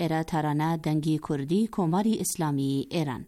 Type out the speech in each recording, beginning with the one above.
ایرا ترانه دنگی کردی کماری اسلامی ایران.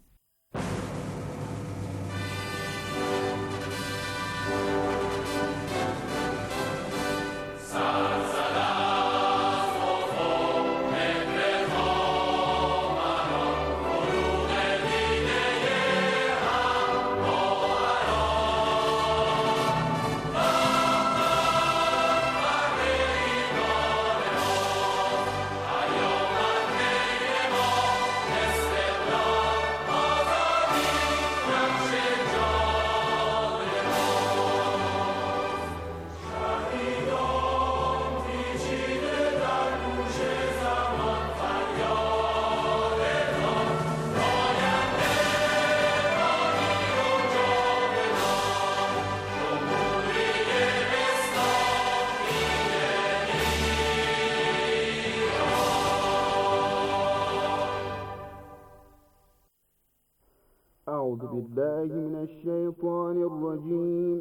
أعوذ بالله من الشيطان الرجيم.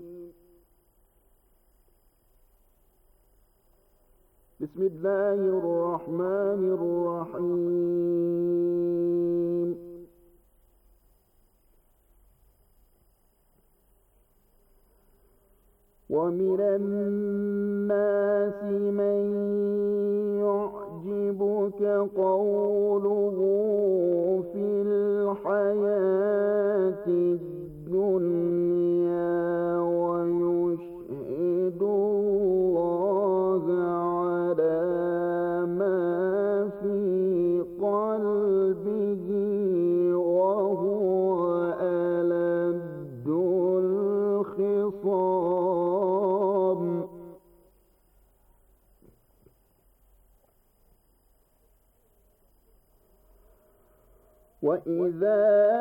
بسم الله الرحمن الرحيم. ومن الناس من يعجبك قوله في الحياة الدنيا ويشهد الله على ما في قلبه وهو ألد الخصام. وإذا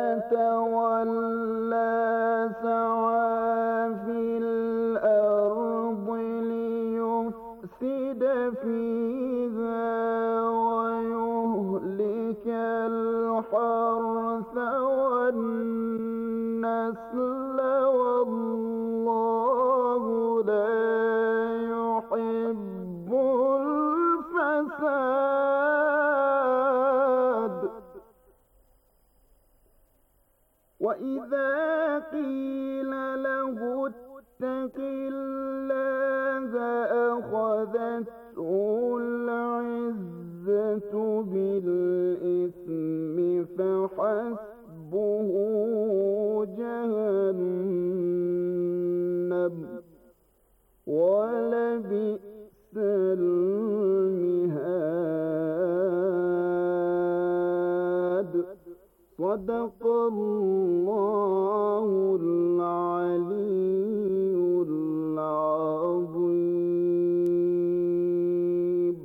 تولى سعى في الأرض ليفسد فيها ويهلك الحرث والنسل والله لا يحب الفساد. وإذا قيل له اتق الله أخذته العزة بالإثم فحسبه جهنم ولبئس المهاد. صدق الله العلي العظيم.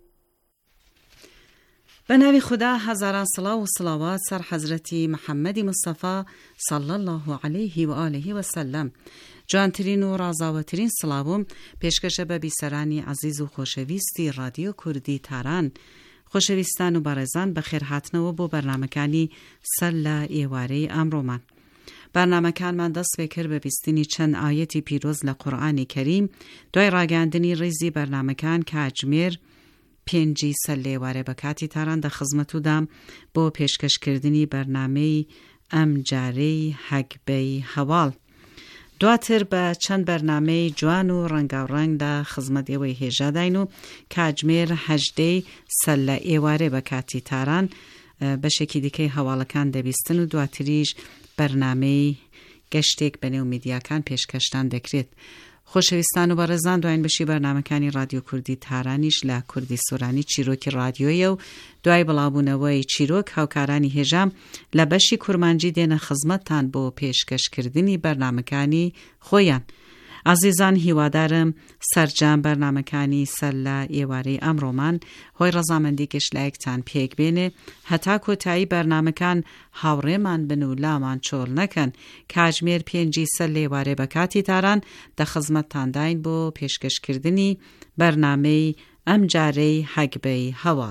به نام خدا هزاران صلاة و صلوات سر حضرت محمد مصطفی صلی الله علیه و آله و سلم. جوانترین و رازاوترین سلاوم پیشکش به بیسرانی عزیز و خوشویستی رادیو کردی تاران. خوشویستان و بارزان بخیر هاتنەوە بۆ بەرنامەکانی سەر لە ئێوارەی ئەمڕۆمان. بەرنامەکانمان دەست پێکرد بە بیستنی چەند ئاەتی پیرۆز لە قورئانی کەریم دوای ڕاگەاندنی ڕێزی بەرنامەکان کاتژمێر 5 سەر لە ئێوارە بە کاتی تاران دەخزمەتودام بۆ پێشکەشکردنی بەرنامەی ئەم جارەی هەگبەی هەواڵ. دواتر بە چەند بەرنامەی جوان و ڕەنگاوڕەنگ لە خزمەت ئێوەی هێژاداین و کاتژمێر 8 سەر لە ئێوارێ بە کاتی تاران بەشێکی دیکەی هەواڵەکان دەبیستن و دواتریش بەرنامەی گەشتێک بەنێو میدیاکان پێشکەشتان دەکرێت. خۆشەویستان و بەڕێزان دوایین بەشی بەرنامەکانی رادیۆ کوردی تارانیش لە کوردی سۆرانی چیرۆکی رادیۆیە و دوای بڵاوبوونەوەی چیرۆک هاوکارانی هێژام لە بەشی کورمانجی دێنە خزمەتتان بۆ پێشکەشکردنی بەرنامەکانی خۆیان. عزیزان هیوادارم سەرجام بەرنامەکانی سەر لە ئێوارەی ئەمڕۆمان هۆی ڕەزامەندی گەشتلایەکتان پێک بێنێ هەتا کۆتایی بەرنامەکان هاوڕێمان بن و لامان چۆڵ نەکەن. کاتژمێر 5 سەر لە ئێوارێ بە کاتی تاران دەخزمەتتانداین بۆ پێشکەشکردنی بەرنامەی ئەم جارەی هەگبەی هەواڵ.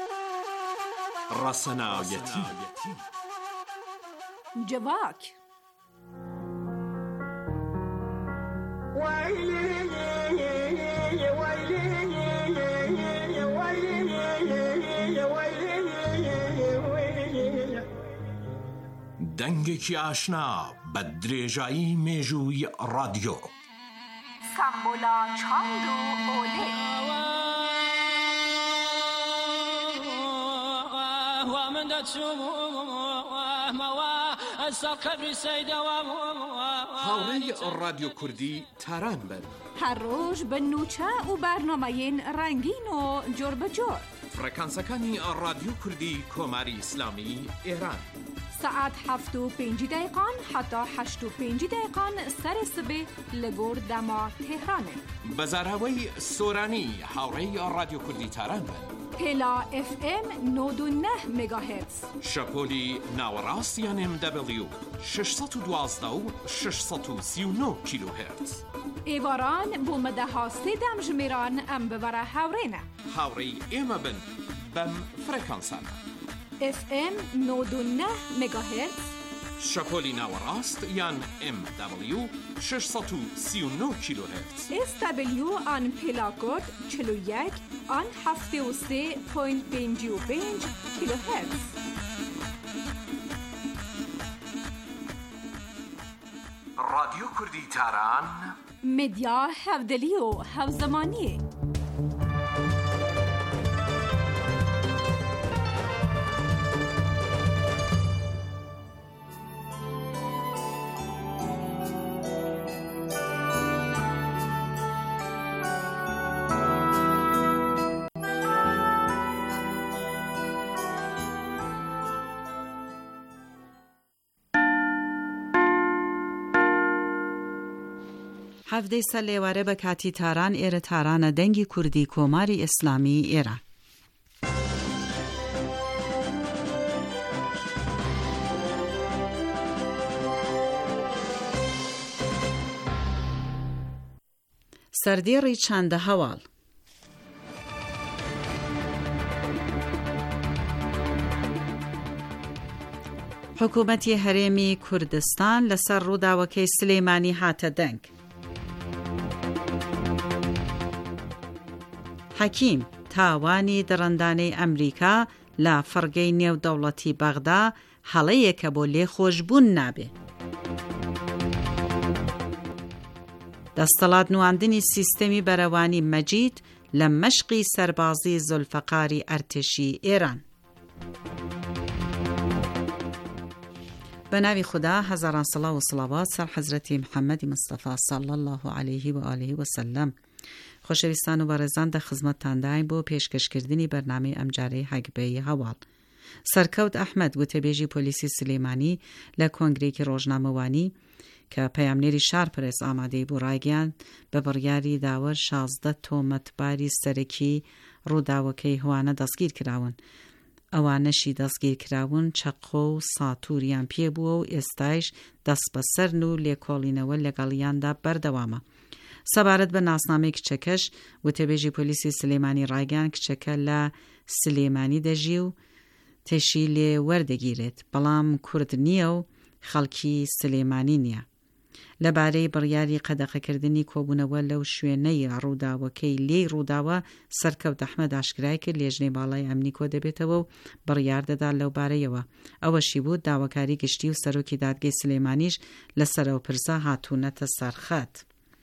ڕەسەناویەتی جواک دەنگێکی ئاشنا بە درێژایی مێژووی ڕادیۆ. سامبولا چاند و ئۆلێ. هاوڕێی ڕادیۆ کوردی تاران بن. هەر ڕۆژ بە نوچە و بەرنامەیەن ڕەنگین و جۆر بەجۆر. فڕەکانسەکانی ڕادیۆ کوردی کۆماری ئیسلامی ئێران. سعات 7:05 حتا 8:05 سەری سبێ لەگۆر دەما تێهرانê. بەزاراوەی سۆرانی هاوڕێی ڕادیۆ کوردی تاران بن. پێلا FM 99 مگاهرتز. شەپۆلی ناوەڕاستیان MW 612 و 639 کیلوهرتز. ئێواران بۆ مەدەها سێدەم ژمێران ئەم ببەرە هاوڕێنە. هاوڕێی ئێمە بن بەم فڕەکانسانە. FM 99 مگاهرتز. شەپۆلی ناوەڕاست یان MW 639 کیلوهرتز. SW آن پێلاکۆد 41 آن 73.55 کیلوهرتز. رادیۆ کوردی تاران مدیا هەودەلی و هەوزەمانیە. هەفتەی سەر لێوارە بە کاتی تاران ئێرە تارانە دەنگی کوردی کۆماری ئیسلامی ئێران. سەردێڕی چەندە هەواڵ. حکوومەتی هەرێمی کوردستان لەسەر ڕووداوەکەی سلێمانی هاتە دەنگ. حەکیم تاوانی دڕندانەی ئەمریکا لە فڕگەی نێودەوڵەتی بەغدا هەڵەیەکە بۆ لێخۆشبوون نابێ. دەستەڵات نواندنی سیستەمی بەرەوانی مەجید لە مەشقی سەربازی زولفەقاری ئەرتشی ئێران. بەناوی خوددا هەزاران سڵاو و سڵاوات سەر حەزرەتی محەممەدی مستەفا صلی الله علیه و آله و سلم. خۆشەویستان و بەڕێزان دە خزمەتتانداین بۆ پێشکەشکردنی بەرنامەی ئەمجارەی هەگبەی هەواڵ. سەرکەوت ئەحمەد وتەبێژی پۆلیسی سلێمانی لە کۆنگرێکی ڕۆژنامەوانی کە پەیامنێری شارپرێس ئامادەی بوو ڕایگەیاند بە بڕیاری داوە 16 تۆمەتباری سەرەکی ڕووداوەکەی هەوانە دەستگیر کراون. ئەوانەشی دەستگیر کراون چەقۆ و ساتوریان پێبووە و ئێستایش دەست بەسەرن و لێکۆڵینەوە لەگەڵیاندا بەردەوامە. سەبارەت بە ناسنامەی کچەکەش وتەبێژی پۆلیسی سلێمانی ڕایگەیاند کچەکە لە سلێمانی دەژی و تێشی لێ وەردەگیرێت، بەڵام کورد نییە و خەڵکی سلێمانی نییە. لەبارەی بڕیاری قەدەغەکردنی کۆبوونەوە لەو شوێنەی ڕووداوەکەی لێی ڕووداوە سەرکەوت ئەحمەد ئاشکرای کرد لێژنەی باڵای ئەمنی کۆ دەبێتەوە و بڕیار دەدا لەو بارەیەوە. ئەوەشی بوو داواکاری گشتی و سەرۆکی دادگەی سلێمانیش لەسەرەوە پرسە هاتوونەتە سەرخەت.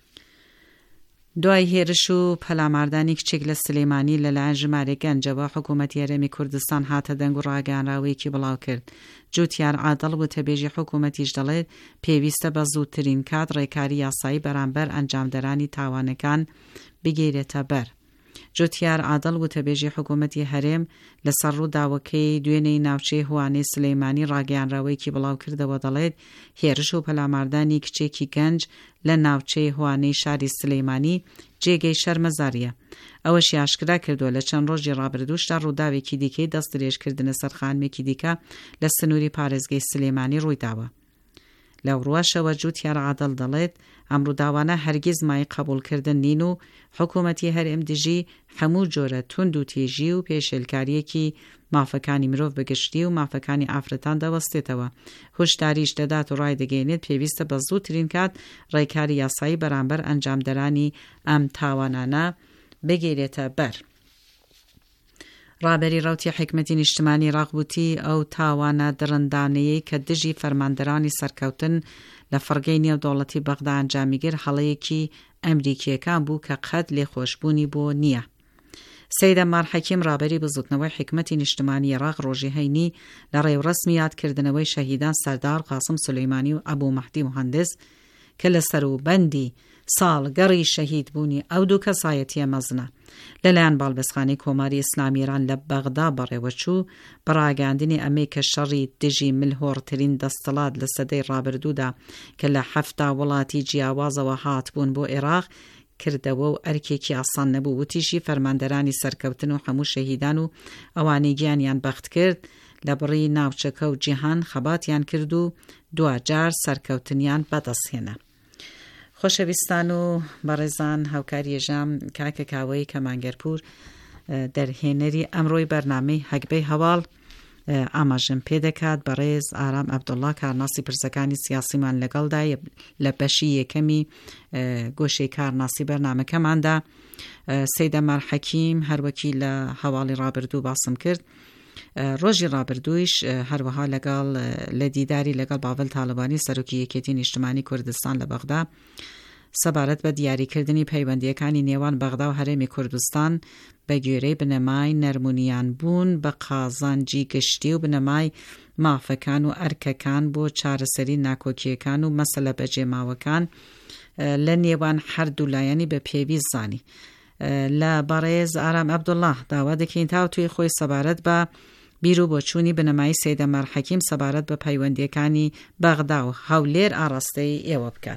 دوای هێرش و پەلاماردانی کچێک لە سلێمانی لەلایەن ژمارە گەنجەوە حکوومەتی هەرێمی کوردستان هاتە دەنگ و ڕاگەیاندراوەیەکی بڵاو کرد. جوتیار عادڵ وتەبێژی حکوومەتیش دەڵێت پێویستە بە زووترین کات ڕێکاری یاسایی بەرامبەر ئەنجامدەرانی تاوانەکان بگیرێتە بەر. جوتیار عادڵ وتەبێژی حکوومەتی هەرێم لەسەر ڕووداوەکەی دوێنەی ناوچەی هوانەی سلێمانی ڕاگەیاندراوەیەکی بڵاو کردەوە دەڵێت هێرش و پەلاماردانی کچێکی گەنج لە ناوچەی هوانەی شاری سلێمانی جێگەی شەرمەزاریە. ئەوەشی ئاشکرا کردووە لە چەند ڕۆژی ڕابردووشدا ڕووداوێکی دیکەی دەست درێژکردنە سەر خانمێکی دیکە لە سنووری پارێزگای سلێمانی ڕوویداوە. لەو ڕۆژەوە جوتیار عادڵ دەڵێت ئەم ڕووداوانە هەرگیز مای قبولکردن نین و حکوومەتی هەرێم دژی هەموو جۆرە توند و تێژی و پێشێلکاریەکی مافەکانی مرۆڤ بەگشتی و مافەکانی ئافرەتان دەوەستێتەوە. هۆشداریش دەدات و ڕای دەگەێنێت پێویستە بە زووترین کات ڕێکاری یاسایی بەرامبەر ئەنجامدەرانی ئەم تاوانانە بگیرێتە بەر. ڕابەری ڕەوتی حکمەتی نیشتمانی ڕاغبوتی ئەو تاوانە درندانەیەی کە دژی فەرماندەرانی سەرکەوتن لە فەرگەی نێودەوڵەتی بەغدا ئەنجامیگر هەڵەیەکی ئەمریکیەکان بوو کە قەت لێخۆشبوونی بۆ نییە. سەید ئەمار حەکیم ڕابەری بزوتنەوەی حکمەتی نیشتمانی عێراق ڕۆژی هەینی لە ڕێوڕەسمی یادکردنەوەی شەهیدان سەردار قاسم سولەیمانی و ئەبوو مەهدی موهەندس کە لە سەروبەندی ساڵگەڕی شەهید بوونی ئەو دوو کەسایەتیە مەزنە لەلایەن باڵبەستخانەی کۆماری ئیسلامی ئێران لە بەغدا بەڕێوەچوو بەڕاگەاندنی ئەمەی کە شەڕی دژی ملهۆڕترین دەستەڵات لە سەدەی ڕابردوودا کە لە 7 وڵاتی جیاوازەوە هاتبوون بۆ عێراق کردەوە و ئەرکێکی ئاسان نەبوو. وتیشی فەرماندەرانی سەرکەوتن و هەموو شەهیدان و ئەوانەی گیانیان بەخت کرد لە بڕی ناوچەکە و جیهان خەباتیان کرد و دوجار سەرکەوتنیان بەدەستهێنا. خۆشەویستان و بەڕێزان هاوکاری ژام کاکە کاوەی کەمانگەرپور دەرهێنەری ئەمڕۆی بەرنامەی هەگبەی هەواڵ ئاماژەم پێ دەکات. بەڕێز ئارام عەبدوڵڵا کارناسی پرسەکانی سیاسیمان لەگەڵدا لە بەشی یەکەمی گۆشەی کارناسی بەرنامەکەماندا. سەید ئەمار حەکیم هەروەکی لە هەواڵی ڕابردوو باسم کرد. ڕۆژی ڕابردوویش هەروەها لەگەڵ لە دیداری لەگەڵ باڤەل تاڵبانی سەرۆکی یەکێتی نیشتمانی کوردستان لە بەغدا سەبارەت بە دیاریکردنی پەیوەندیەکانی نێوان بەغدا و هەرێمی کوردستان بە گوێرەی بنەمای نەرمونیان بوون بە قازانجی گشتی و بنەمای مافەکان و ئەرکەکان بۆ چارەسەری ناکۆکیەکان و مەسەلە بەجێماوەکان لە نێوان هەردوو لایەنی بە پێویست زانی. لە بەڕێز ئارام عەبدوڵڵا داوا دەکەین تا توی خۆی سەبارەت بە بیر و بۆچوونی بنەمای سەید ئەمار حەکیم سەبارەت بە پەیوەندیەکانی بەغدا و هەولێر ئاڕاستەی ئێوە بکات.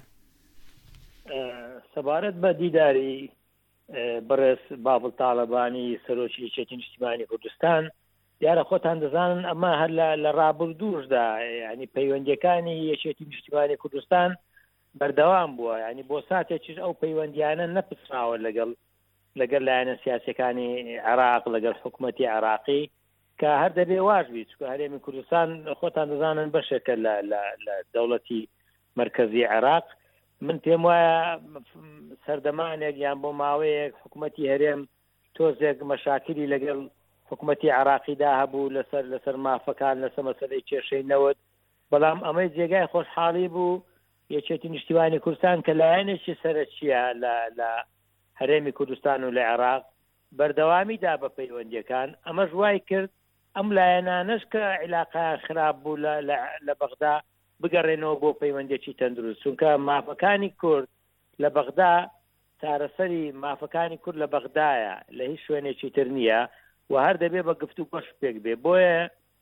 سەبارەت بە دیداری بەڕێز باڤڵ تاڵبانی سەرۆکی یەکێتی نیشتیمانی کوردستان دیارە خۆتان دەزانن ئەمە هەر لە ڕابردووشدا ینی پەیوەندیەکانی یەکێتی نیشتیمانی کوردستان بەردەوام بووە، ینی بۆ ساتێکیش ئەو پەیوەندیانە نەپسراوە لەگەڵ لایەنە سیاسەکانی عێراق لەگەڵ حکوومەتی عێراقی کە هەر دەبێ واژ بیت چونکە هەرێمی کوردستان خۆتان دەزانن بەشێکە لە دەوڵەتی مرکزی عێراق. من پێم وایە سەردەمانێک یان بۆ ماوەیەک حکوومەتی هەرێم تۆزێک مەشاکلی لەگەڵ حکوومەتی عێراقیدا هەبوو لەسەر مافەکان لەسەر مەسەلەی کێشەی نەوت، بەڵام ئەمەی جێگای خۆشحاڵی بوو یەکێتی نیشتیمانی کوردستان کە لایەنێکی سەرەکیە لە هەرێمی کوردستان و لە عێراق بەردەوامیدا بە پەیوەندیەکان. ئەمەش وای کرد ئەم لایەنانەش کە عیلاقەیان خراپ بوو لە بەغدا بگەڕێنەوە بۆ پەیوەندێکی تەندروست، چونکە مافەکانی کورد لە بەغدا چارەسەری مافەکانی کورد لە بەغدایە لە هیچ شوێنێکی تر نییە و هەر دەبێ بە گفتو گۆش پێک بێ. بۆیە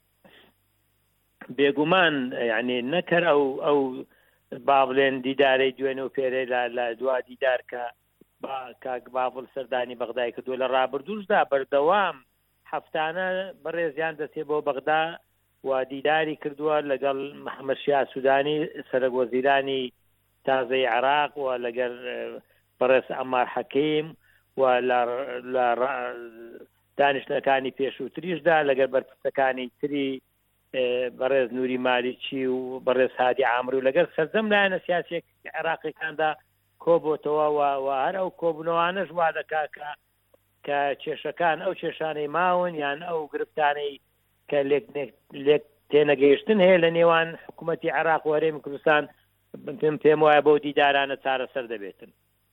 بێگومان یعنی نەکەر ئەو با بڵێن دیدارەی دوێنێ و پێرەی لە دوا دیدار کە کاک باڤڵ سەردانی بەغدای کردووە لە ڕابردووشدا بەردەوام هەفتانە بەڕێزیان دەچێت بۆ بەغدا و دیداری کردووە لەگەڵ محەممەد شیا سوودانی سەرۆکوەزیرانی تازەی عێراق و لەگەڵ بەڕێز ئەمار حەکیم و لە دانیشتەکانی پێشووتریشدا لەگەڵ بەرپرسەکانی تری بەڕێز نووری مالیکی و بەڕێز هادی عامری و لەگەڵ سەردەم لایەنە سیاسیەک عێراقیەکاندا کۆبووتەوە و هەر ئەو کۆبوونەوانەش وا دەکات کە کێشەکان ئەو کێشانەی ماون یان ئەو گرفتانەی کە لێک تێنەگەیشتن هەیە لە نێوان حکوومەتی عێراق و هەرێمی کوردستان پێم وایە بۆ دیدارانە چارەسەر دەبێتن.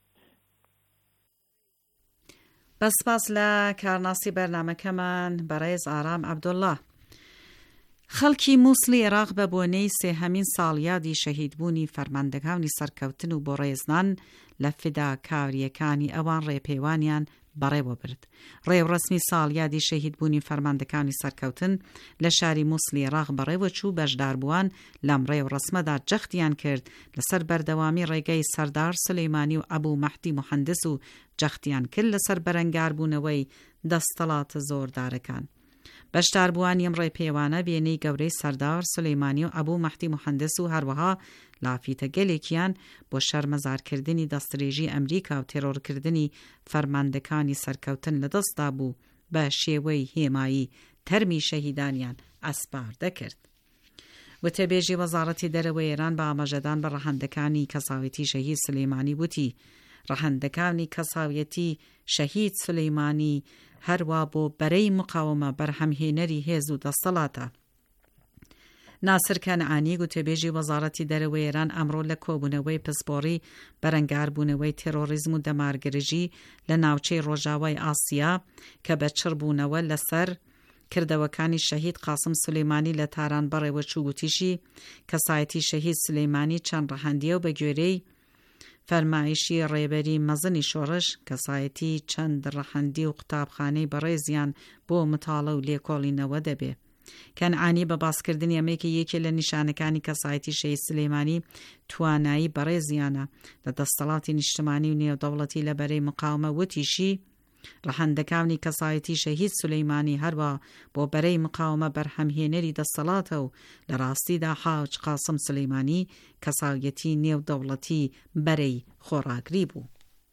بەسپاس لە کارناسی بەرنامەکەمان بەڕێز ئارام عەبدوڵڵا. خەڵکی مووسڵی عێراق بە بۆنەی سێهەمین ساڵیادی شەهیدبوونی فەرماندەکانی سەرکەوتن و بۆ ڕێزنان لە فیداکاریەکانی ئەوان ڕێپەیوانیان بەڕێوە برد. ڕێوڕسمی ساڵیادی شەهیدبوونی فەرماندەکانی سەرکەوتن لە شاری مووسڵی عێراق بەڕێوە چوو بەشداربووان لەم ڕێوڕسمەدا جەختیان کرد لەسەر بەردەوامی ڕێگەی سەردار سولەیمانی و ئەبوو مەهدی موهەندس و جەختیان کرد لەسەر بەرەنگاربوونەوەی دەستەڵاتە زۆردارەکان. بەشداربووانی ئەم ڕێپەیوانە وێنەی گەورەی سەردار سولەیمانی و ئەبوو مەهدی موهەندس و هەروەها لافیتە گەلێکیان بۆ شەرمەزارکردنی دەستدرێژی ئەمریکا و تێرۆرکردنی فەرماندەکانی سەرکەوتن لەدەستدا بوو بە شێوەی هێمایی تەرمی شەهیدانیان ئەسپار دەکرد. وتەبێژی وەزارەتی دەرەوەی ئێران بە ئاماژەدان بە ڕەهەندەکانی کەساویەتی شەهید سولەیمانی وتی ڕەهەندەکانی کەساویەتی شەهید سولەیمانی هەروە بۆ بەرەی مقاومە بەرهەمهێنەری هێز و دەسەڵاتە. ناسر کەنعانی گوتەبێژی وەزارەتی دەرەوەی ئێران ئەمڕۆ لە کۆبوونەوەی پسپۆڕی بەرەنگاربوونەوەی تێرۆریزم و دەمارگرژی لە ناوچەی ڕۆژاوای ئاسیا کە بە چڕبوونەوە لەسەر کردەوەکانی شەهید قاسم سولەیمانی لە تاران بەڕێوە چوو گوتیشی کەسایەتی شەهید سولەیمانی چەند ڕەهەندیە و بە گوێرەی فەرمایشی ڕێبەری مەزنی شۆڕش کەسایەتی چەند ڕەهەندی و قوتابخانەی بەڕێزیان بۆ متاڵە و لێکۆڵینەوە دەبێ. کەنعانی بە باسکردنی ئەمەیەکە یەکێ لە نیشانەکانی کەسایەتی شەهید سولەیمانی توانایی بەڕێزیانە لە دەسەڵاتی نیشتمانی و نێودەوڵەتی لە بەرەی مقاومە وتیشی ڕەهەندەکانی کەسایەتی شەهید سولەیمانی هەروە بۆ بەرەی مقاومە بەرهەمهێنەری دەسەڵاتە و لە ڕاستیدا حاج قاسم سولەیمانی کەسایەتی نێودەوڵەتی بەرەی خۆڕاگری بوو.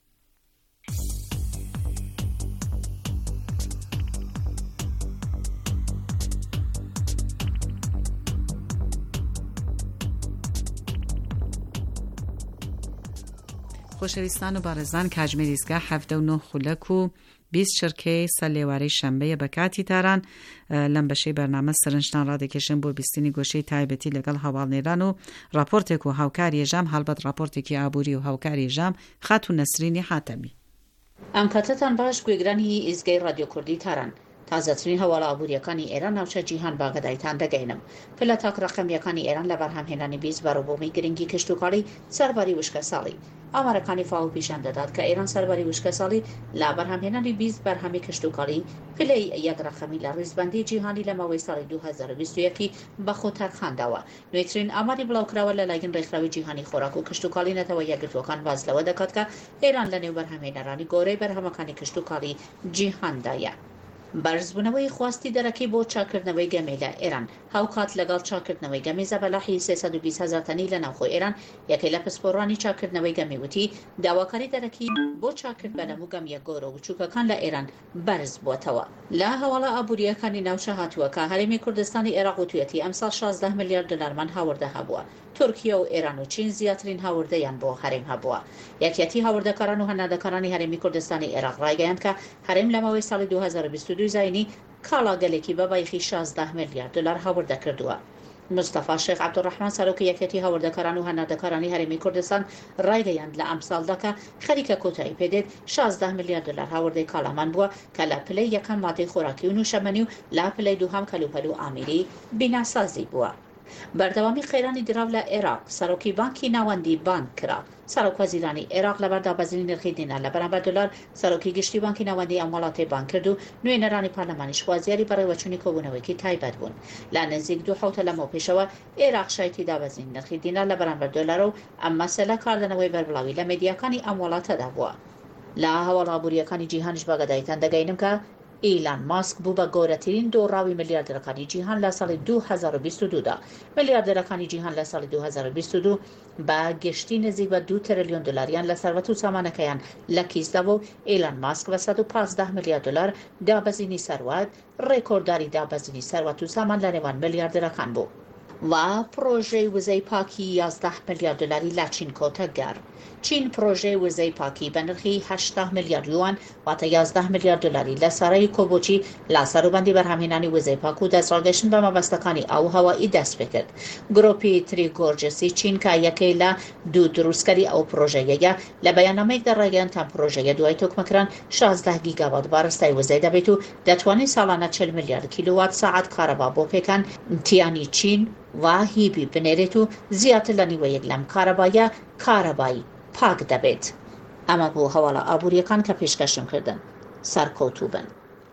خۆشەویستان و بەڕێزان کاتژمێری ئیزگا 79 خولەک و 20 شرکەی سەر لێوارەی شەمبەیە بە کاتی تاران لەم بەشەی بەرنامە سەرنجتان ڕادەکێشن بۆ بیستنی گۆشەی تایبەتی لەگەڵ هەواڵنێران و راپۆرتێک و هاوکاری ژام هەڵبەت راپۆرتێکی ئابووری و هاوکاری ژام خاتو نەسرینی حاتەمی. ئەم کاتتان باش گوێگرانی ئیزگەی رادیۆ کوردی تاران. تازەترین هەواڵە ئابووریەکانی ئێران ناوچە جیهان باگەدایتان دەگەینم. پلە تاک ڕەقەمیەکانی ئێران لە بەرهەمهێنانی بیست بەڕێوەبوومی گرنگی کشتوکاڵی سەرباری وشکە ساڵی. ئامارەکانی فاو پیشان دەدات کە ئێران سەرباری وشکە ساڵی لە بەرهەمهێنانی 20 بەرهەمی کشتوکاڵی پلەی یەک ڕەقەمی لە ڕیزبەندی جیهانی لە ماوەی ساڵی 2021 بە خۆتاک خانداوە. نوێترین ئاماری بڵاوکراوە لەلایەن ڕێکخراوی جیهانی خۆراک و کشتوکاڵی نەتەوە یەکگرتوەکان باز لەوە دەکات کە ئێران لە نێو بەرهەمهێنەرانی گۆرەی بەرهەمەکانی کشتوکاڵی جیهاندایە. بەرزبوونەوەی خواستی دەرەکی بۆ چاکردنەوەی گەمێ لە ئێران هاوکات لەگەڵ چاکردنەوەی گەمێ زەبەلاحی 320,000 تەنی لە ناوخۆی ئێران یەکەی لە پسپۆڕانی چاکردنەوەی گەمێ وتی داواکاری دەرەکی بۆ چاکرد بە نەموو گەمیە گۆرە و بچووکەکان لە ئێران بەرز بووەتەوە. لە هەواڵە ئابووریەکانی ناوچە هاتووە کە هەرێمی کوردستانی عێراق و توێتی ئەمساڵ 16 ملیارد دلارمان هاوردە هەبووە. تورکیا و ئێران و چین زیاترین هاوردەیان بۆ هەرێم هەبووە. یەکێتی هاوردەکاران و هەنادەکارانی هەرێمی کوردستانی عێراق ڕایگەیاند کە هەرێم لە ماوەی ساڵی 2022 زاینی کاڵاگەلێکی بە بایخی 16 ملیارد دلار هاوردە کردووە. مستەفا شێخ عەبدوڕەحمان سەرۆکی یەکێتی هاوردەکاران و هەنادەکارانی هەرێمی کوردستان ڕایگەیاند لە ئەم ساڵدا کە خەریکە کۆتایی پێدێت 16 ملیارد دلار هاوردەی کاڵامان بووە کە لە پلەی یەکەم مادەی خۆراکی و نوشەمەنی و لا پلەی دووهەم کەلوپەل و ئامیری بیناسازی بووە. بەردەوامی خێرانی دراو لە عێراق سەرۆکی بانکی ناوەندی بانک کرا. سەرۆک وەزیرانی عێراق لە بەردابەزینی نرخی دینار لە بەرامبەر دلار سەرۆکی گشتی بانکی ناوەندی ئەم وڵاتی بان کرد و نوێنەرانی پارلەمانیش خوازیاری بەڕێوەچوونی کۆبوونەوەیەکی تایبەت بوون. لە نزیک 2 حوتە لەمەوە پێشەوە عێراق شایەتی دابەزینی نرخی دینار لە بەرامبەر دلار و ئەم مەسەلە کاردنەوەی بەربڵاوی لە مێدیاکانی ئەم وڵاتەدا بووە. لە هەواڵە ئابووریەکانی جیهانیش باگەدایتان دەگەینم کە ئیلان ماسک بوو بە گەورەترین دۆڕاوی ملیاردەرەکانی جیهان لە ساڵی 2022دا. ملیاردەرەکانی جیهان لە ساڵی 2022 بە گشتی نزیک بە 2 تریلیۆن دلاریان لە سەروەت و سامانەکەیان لە کیسداوە و ئیلان ماسک بە 115 میلیارد دلار دابەزینی سەروەت ڕێکۆردداری دابەزینی سەروەت و سامان لە نێوان ملیاردەرەکان بوو. و پرۆژەی وزەی پاکی 11 میلیارد دلاری لە چین کۆتەگەر. چین پرۆژەی وزەی پاکی بە نرخی 80 میلیارد یوان واتە 11 میلیارد دلاری لە سەرای کۆبوچی لا سەروبەندی بەرهەمهێنانی وزەی پاک و دەستڕاگەشتن بە مەبەستەکانی ئاو هەوایی دەست پێ کرد. گرۆپی تریگۆرجسی چین کە یەکەی لە دوو دروستکەری ئەو پرۆژەیەیە لە بەیاننامەیەک دەڕایگەیاند تا پرۆژەیە دوای تۆکمەکران 16 گیگاوات بارستای وزەی دەبێت و دەتوانێت ساڵانە 40 میلیارد کیلووات ساعت کارەبا بۆ پێکەن تیانی چین و هیبی بنێرێت و زیاتر لە نیوەیەک لەم کارەبایە کارەبایی پاک دەبێت. ئەمە بوو هەواڵە ئابووریەکان کە پێشکەشم کردن. سەرکەوتوو بن.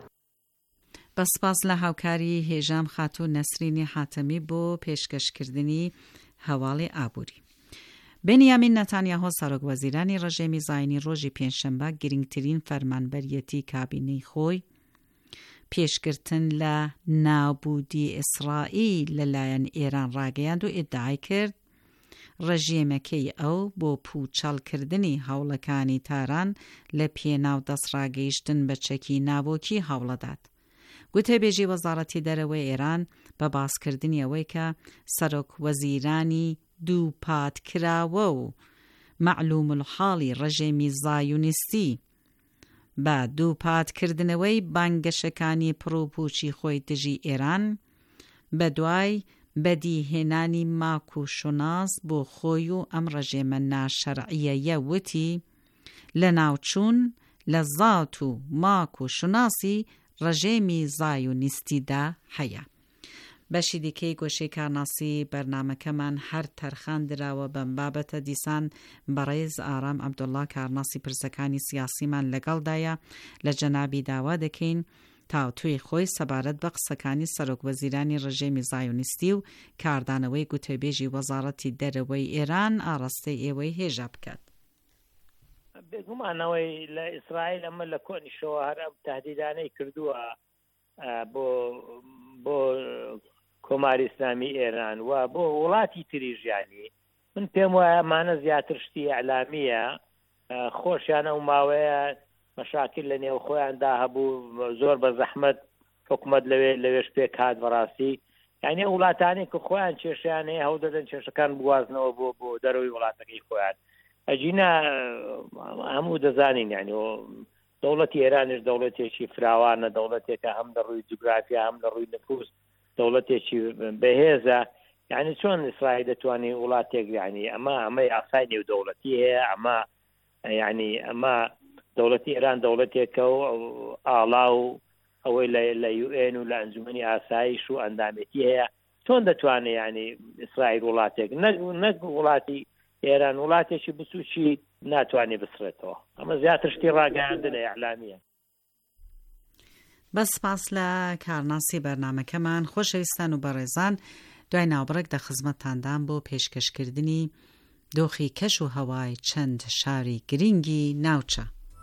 بەسپاس لە هاوکاری هێژام خاتوو نەسرینی حاتەمی بۆ پێشکەشکردنی هەواڵی ئابووری. بنیامین نەتانیاهۆ سەرۆک وەزیرانی ڕژێمی زاینی ڕۆژی پێنجشەمبە گرنگترین فەرمانبەریەتی کابینەی خۆی پێشگرتن لە نابودی ئیسرائیل لەلایەن ئێران ڕاگەیاند و ئیدعای کرد ڕژێمەکەی ئەو بۆ پوچەڵکردنی هەوڵەکانی تاران لە پێناو دەستڕاگەیشتن بە چەکی ناوۆکی هەوڵەدات. گوتەبێژی وەزارەتی دەرەوەی ئێران بە باسکردنی ئەوەی کە سەرۆک وەزیرانی دوو پاتکراوە و معلوم الحاڵی ڕژێمی زایونیستی بە دووپاتکردنەوەی بانگەشەکانی پڕوپوچی خۆی دژی ئێران بە دوای بەدیهێنانی ماک و شوناس بۆ خۆی و ئەم ڕەژێمە ناشەرعیەیە وتی لە ناوچوون لە زات و ماک و شوناسی ڕەژێمی زایۆنیستیدا هەیە. بەشی دیکەی گۆشەی کارناسی بەرنامەکەمان هەر تەرخان دراوە بەم بابەتە. دیسان بەڕێز ئارام عەبدوڵڵا کارناسی پرسەکانی سیاسیمان لەگەڵدایە لە جەنابی داوا دەکەین تا توی خۆی سەبارەت بە قسەکانی سەرۆکوەزیرانی ڕژێمی زایۆنیستی و کاردانەوەی گوتێبێژی وەزارەتی دەرەوەی ئێران ئاڕاستەی ئێوەی هێژە بکات. بێگومانەوەی لە ئیسرائیل ئەمە لە کۆنیشەوە هەر ئەم تهدیدانەی کردووە بۆ کۆماری ئیسلامی ئێران و بۆ وڵاتی تریژیانی. من پێم وایە ئەمانە زیاتر شتی ئەعلامیە، خۆشیانە و ماوەیە مەشاکل لە نێو خۆیاندا هەبوو، زۆر بە زەحمەت حکومەت لەوێش پێک هات بەڕاستی. یعنی وڵاتانی کە خۆیان کێشیان هەیە هەوڵ دەدەن کێشەکان بوازنەوە بۆ دەرەوەی وڵاتەکەی خۆیان. ئەجینا هەموو دەزانین یعنی دەوڵەتی ئێرانش دەوڵەتێکی فراوانە، دەوڵەتێکە هەم لە ڕووی جوگرافیا هەم لە ڕووی نفوس دەوڵەتێکی بەهێزە. یعنی چۆن ئیسرائیل دەتوانێت وڵاتێک یعنی ئەمە ئاسای نێو دەوڵەتی هەیە، ئەمە دەوڵەتی ئێران دەوڵەتێکە و ئاڵا و ئەوەی لە UN و لە ئەنجومەنی ئاسایش و ئەندامەتی هەیە. چۆن دەتوانێت یعنی ئیسرائیل وڵاتێک نەک وڵاتی ئێران وڵاتێکی بچووکی ناتوانێت بسرێتەوە. ئەمە زیاتر شتی ڕاگەیاندنە ئیعلامیە. بەس سپاس لە کارناسی بەرنامەکەمان. خۆشەویستان و بەڕێزان، دوای ناوبڕێک دە خزمەتتاندان بۆ پێشکەشکردنی دۆخی کەش و هەوای چەند شاری گرنگی ناوچە.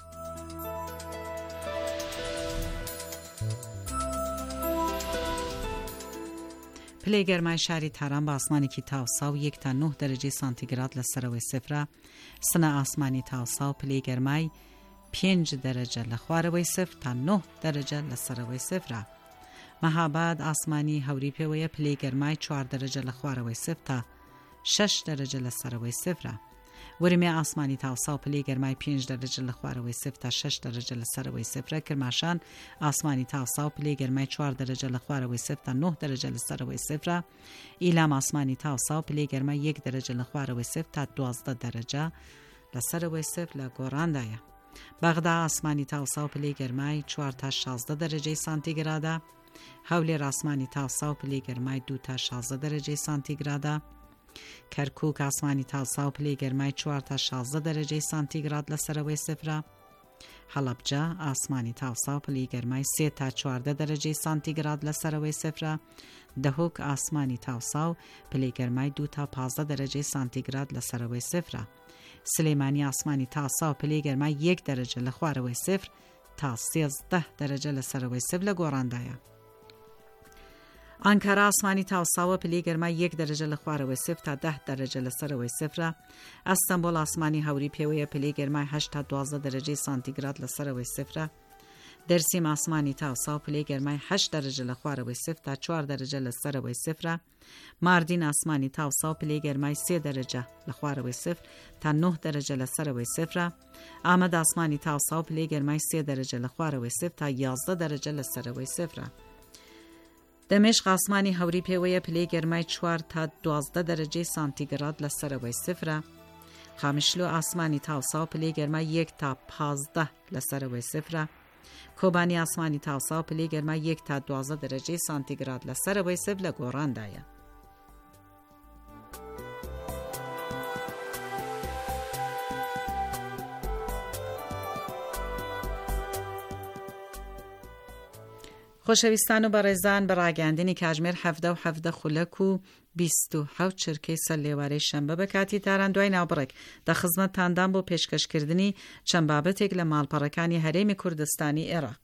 پلەی گەرمای شاری تاران بە ئاسمانێکی تاوسا و 1 تا 9 دەرەجەی سانتیگراد لە سەرەوەی سفرە. سنە ئاسمانی تاوسا و پلەی گەرمای 5 دەرەجە لە خوارەوەی سفر تا 9 دەرەجە لە سەرەوەی سفرە. مەهاباد ئاسمانی هەوری پێوەیە، پلەی گەرمای 4 دەرەجە لە خوارەوەی سفر تا 6 دەرەجە لە سەرەوەی سفرە. ورمێ ئاسمانی تاوسا و پلەی گەرمای 5 دەرەجە لە خوارەوەی سفر تا 6 دەرەجە لە سەرەوەی سفرە. کرماشان ئاسمانی تاوسا و پلەی گەرمای 4 دەرەجە لە خوارەوەی سفر تا 9 دەرەجە لە سەرەوەی سفرە. ئیلام ئاسمانی تاوسا و پلەی گەرمای 1 دەرەجە لە خوارەوەی سفر تا 12 دەرەجە لە سەرەوەی سفر لە گۆڕاندایە. بەغدا ئاسمانی تاوسا و پلەی گەرمای 4 تا 16 دەرەجەی سانتیگرادە. هەولێر ئاسمانی تاوسا و پلەی گەرمای 2 تا 16 دەرەجەی سانتیگرادە. کەرکووک ئاسمانی تاوسا و پلەی گەرمای 4 تا 16 دەرەجەی سانتیگراد لە سەرەوەی سفرە. هەڵەبجە ئاسمانی تاوسا و پلەی گەرمای 3 تا 14 دەرەجەی سانتیگراد لە سەرەوەی سفرە. دەهۆک ئاسمانی تاوسا و پلەی گەرمای 2 تا 15 دەرەجەی سانتیگراد لە سەرەوەی سفرە. سلێمانی ئاسمانی تاوسا و پلەی گەرمای 1 دەرەجە لە خوارەوەی سفر تا 13 دەرەجە لە سەرەوەی سفر لە گۆڕاندایە. ئەنکارا ئاسمانی تاوساوە پلەی گەرمای 1 دەرەجە لە خوارەوەی سفر تا 10 دەرەجە لە سەرەوەی سفرە. ئەستەمبۆڵ ئاسمانی هەوری پێوەیە، پلەی گەرمای 8 تا 12 دەرەجەی سانتیگراد لە سەرەوەی سفرە. دەرسیم ئاسمانی تاوسا و پلەی گەرمای 8 دەرەجە لە خوارەوەی سفر تا 4 دەرەجە لە سەرەوەی سفرە. ماردین ئاسمانی تاوسا و پلەی گەرمای 3 دەرەجە لە خوارەوەی سفر تا 9 دەرەجە لە سەرەوەی سفرە. ئامەد ئاسمانی تاوسا و پلەی گەرمای 3 دەرەجە لە خوارەوەی سفر تا 11 دەرەجە لە سەرەوەی سفرە. دەمێشق ئاسمانی هەوری پێوەیە، پلەی گەرمای 4 تا 12 دەرەجەی سانتیگراد لە سەرەوەی سفرە. خامشلۆ ئاسمانی تاوسا و پلەی گەرمای 1 تا 15 لە سەرەوەی سفرە. کۆبانی ئاسمانی تاوسا و پلەی گەرمای 1 تا 12 دەرەجەی سانتیگراد لە سەرەوەی سفر لە گۆڕاندایە. خۆشەویستان و بەڕێزان، بە ڕاگەاندنی کاتژمێر 17 خولەک و 27 چرکەی سەر لێوارەی شەمبە بە کاتی تاران دوای ناوبڕێک دە خزمەتتاندان بۆ پێشکەشکردنی چەند بابەتێک لە ماڵپەڕەکانی هەرێمی کوردستانی عێراق.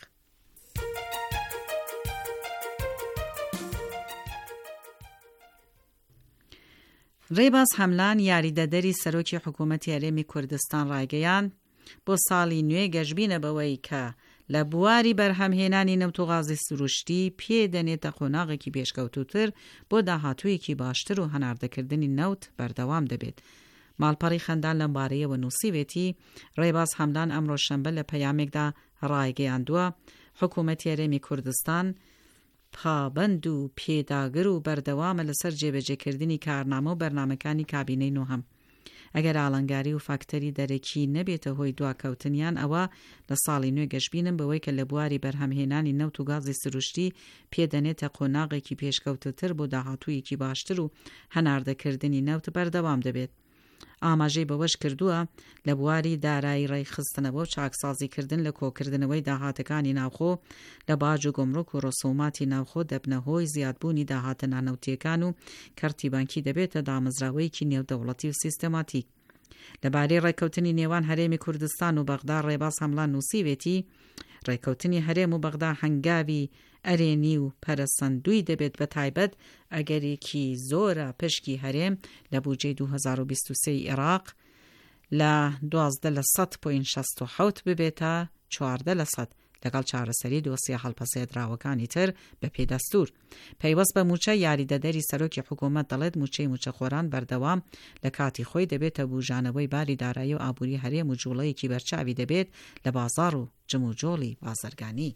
ڕێباز هەملان یاریدەدەری سەرۆکی حکوومەتی هەرێمی کوردستان ڕایگەیان بۆ ساڵی نوێ گەشتبینە بەوەی کە لە بواری بەرهەمهێنانی نەوت و غازی سروشتی پێدەنێتە قۆناغێکی پێشکەوتوتر بۆ داهاتوویەکی باشتر و هەناردەکردنی نەوت بەردەوام دەبێت. ماڵپەڕی خەندان لەم بارەیەوە نووسیوێتی ڕێباز حەمدان ئەمڕۆ شەمبە لە پەیامێکدا ڕایگەیاندووە حکوومەتی هەرێمی کوردستان پابەند و پێداگر و بەردەوامە لەسەر جێبەجێکردنی کارنامە و بەرنامەکانی کابینەی نۆهەم. ئەگەر ئاڵنگاری و فاکتەری دەرەکی نەبێتە هۆی دواکەوتنیان ئەوە لە ساڵی نوێ گەشتبینم بەوەی کە لە بواری بەرهەمهێنانی نەوت و گازی سروشتی پێدەنێتە قۆناغێکی پێشکەوتتر بۆ داهاتوویەکی باشتر و هەناردەکردنی نەوت بەردەوام دەبێت. ئاماژەی بەوەش کردووە لە بواری دارایی ڕێکخستنەوە و چاکسازیکردن لە کۆکردنەوەی داهاتەکانی ناوخۆ لە باج و گۆمرک و ڕسوماتی ناوخۆ دەبنەهۆی زیادبوونی داهاتە نانەوتیەکان و کەرتی بانکی دەبێتە دامەزراوەیەکی نێودەوڵەتی و سیستەماتیک. لەبارەی ڕێککەوتنی نێوان هەرێمی کوردستان و بەغدا ڕێباز حەمدان نووسیوێتی ڕێککەوتنی هەرێم و بەغدا هەنگاوی ئەرێنی و پەرەسەندووی دەبێت بە تایبەت ئەگەرێکی زۆرە پشکی هەرێم لە بودجەی 2023 عێراق لە 12.67 ببێتە 14% لەگەڵ چارەسەری دۆسیە هەڵپەسێدراوەکانی تر بە پێدەستور. پەیوەست بە موچە یاریدەدەری سەرۆکی حکوومەت دەڵێت موچەی موچەخۆران بەردەوام لە کاتی خۆی دەبێتە بوژانەوەی باری دارایی و ئابووری هەرێم و جوڵەیەکی بەرچاوی دەبێت لە بازار و جم و جۆڵی بازرگانی.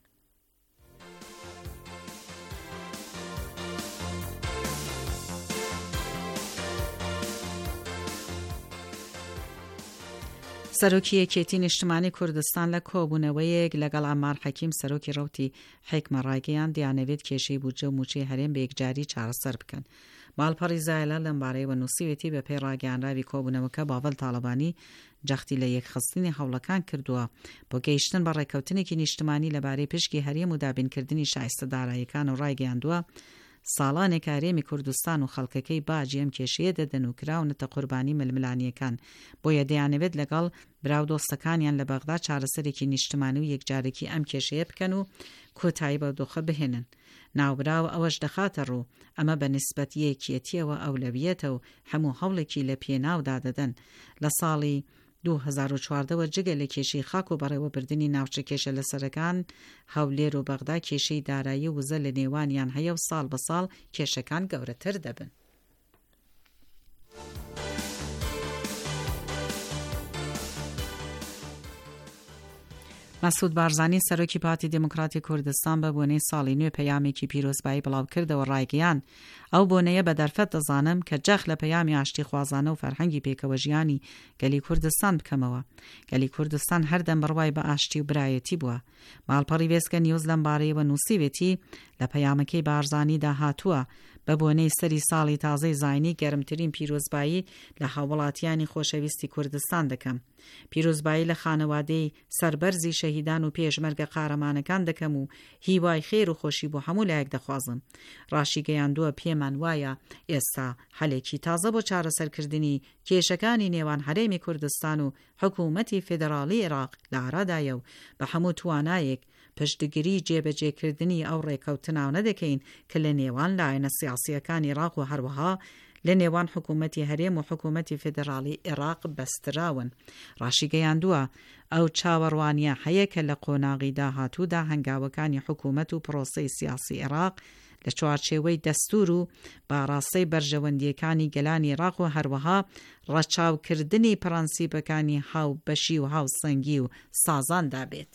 سەرۆکی یەکێتی نیشتمانی کوردستان لە کۆبوونەوەیەک لەگەڵ ئامار حەکیم سەرۆکی ڕەوتی حیکمە ڕایگەیان دیانەوێت کێشەی بودجە و موچەی هەرێم بە یەکجاری چارەسەر بکەن. ماڵپەڕی زایلە لەم بارەیەوە نووسیوێتی بە پێی ڕاگەیاندراوی کۆبوونەوەکە باڤەل تاڵەبانی جەختی لە یەکخستنی هەوڵەکان کردووە بۆ گەیشتن بە ڕێککەوتنێکی نیشتمانی لەبارەی پشکی هەرێم و دابینکردنی شایستە داراییەکان و ڕایگەیاندووە ساڵانێک هەرێمی کوردستان و خەڵکەکەی باجی ئەم کێشەیە دەدەن و کراونەتە قوربانی ململانیەکان بۆیە دەیانەوێت لەگەڵ براو دۆستەکانیان لە بەغدا چارەسەرێکی نیشتمانی و یەکجارێکی ئەم کێشەیە بکەن و کۆتایی بە دۆخە بهێنن. ناوبراو ئەوەش دەخاتە ڕوو ئەمە بە نسبەت یەکێتیەوە ئەولەویەتە و هەموو هەوڵێکی لە پێناودا دەدەن. لە ساڵی 2014 جگە لە کێشەی خاک و بەڕێوەبردننی ناوچە کێشە لەسەرەکان هەولێر و بەغدا کێشەی دارایی وزە لە نێوانیان هەیە و ساڵ بە ساڵ کێشەکان گەورەتر دەبن. مەسعود بارزانی سەرۆکی پارتی دموکراتی کوردستان بە بۆنەی ساڵی نوێ پەیامێکی پیرۆزبایی بڵاو کردەوە ڕایگەیان ئەو بۆنەیە بە دەرفەت دەزانم کە جەخ لە پەیامی ئاشتی خوازانە و فەرهەنگی پێکەوە ژیانی گەلی کوردستان بکەمەوە. گەلی کوردستان هەردەم بڕوای بە ئاشتی و برایەتی بووە. ماڵپەڕی وێسکە نیوز لەم بارەیەوە نووسیوێتی لە پەیامەکەی بارزانی داهاتووە بە بۆنەی سەری ساڵی تازەی زاینی گەرمترین پیرۆزبایی لە هاوڵاتیانی خۆشەویستی کوردستان دەکەم. پیرۆزبایی لە خانەوادەی سەربەرزی شەهیدان و پێشمەرگە قارەمانەکان دەکەم و هیوای خێر و خۆشی بۆ هەموو لایەک دەخوازم. ڕاشی گەیاندووە پێمان وایە ئێستا هەلێکی تازە بۆ چارەسەرکردنی کێشەکانی نێوان هەرێمی کوردستان و حکوومەتی فێدراڵی عێراق لە ئارادایە و بە هەموو توانایەک پشتگیری جێبەجێکردنی ئەو ڕێکەوتناو نەدەکەین کە لە نێوان لایەنە سیاسیەکانی عێراق و هەروەها لە نێوان حکوومەتی هەرێم و حکوومەتی فێدراڵی عێراق بەستراون. ڕاشی گەیاندووە ئەو چاوەڕوانیە هەیە کە لە قۆناغی داهاتوودا هەنگاوەکانی حکوومەت و پرۆسەی سیاسی عێراق لە چوارچێوەی دەستور و باڕاستەی بەرژەوەندیەکانی گەلانی عێراق و هەروەها ڕەچاوکردنی پرەنسیپەکانی هاوبەشی و هاوسەنگی و سازاندا بێت.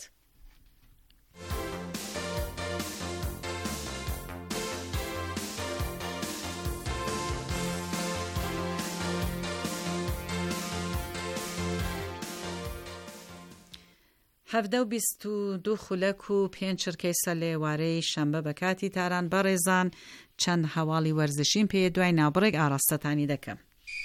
هەفتە و 22 خولەک و 5 چرکەی سەر لە ئێوارەی شەمبە بە کاتی تاران بەڕێزان چەند هەواڵی وەرزشین پێ دوای ناوبڕێک ئاراستەتانی دەکەم.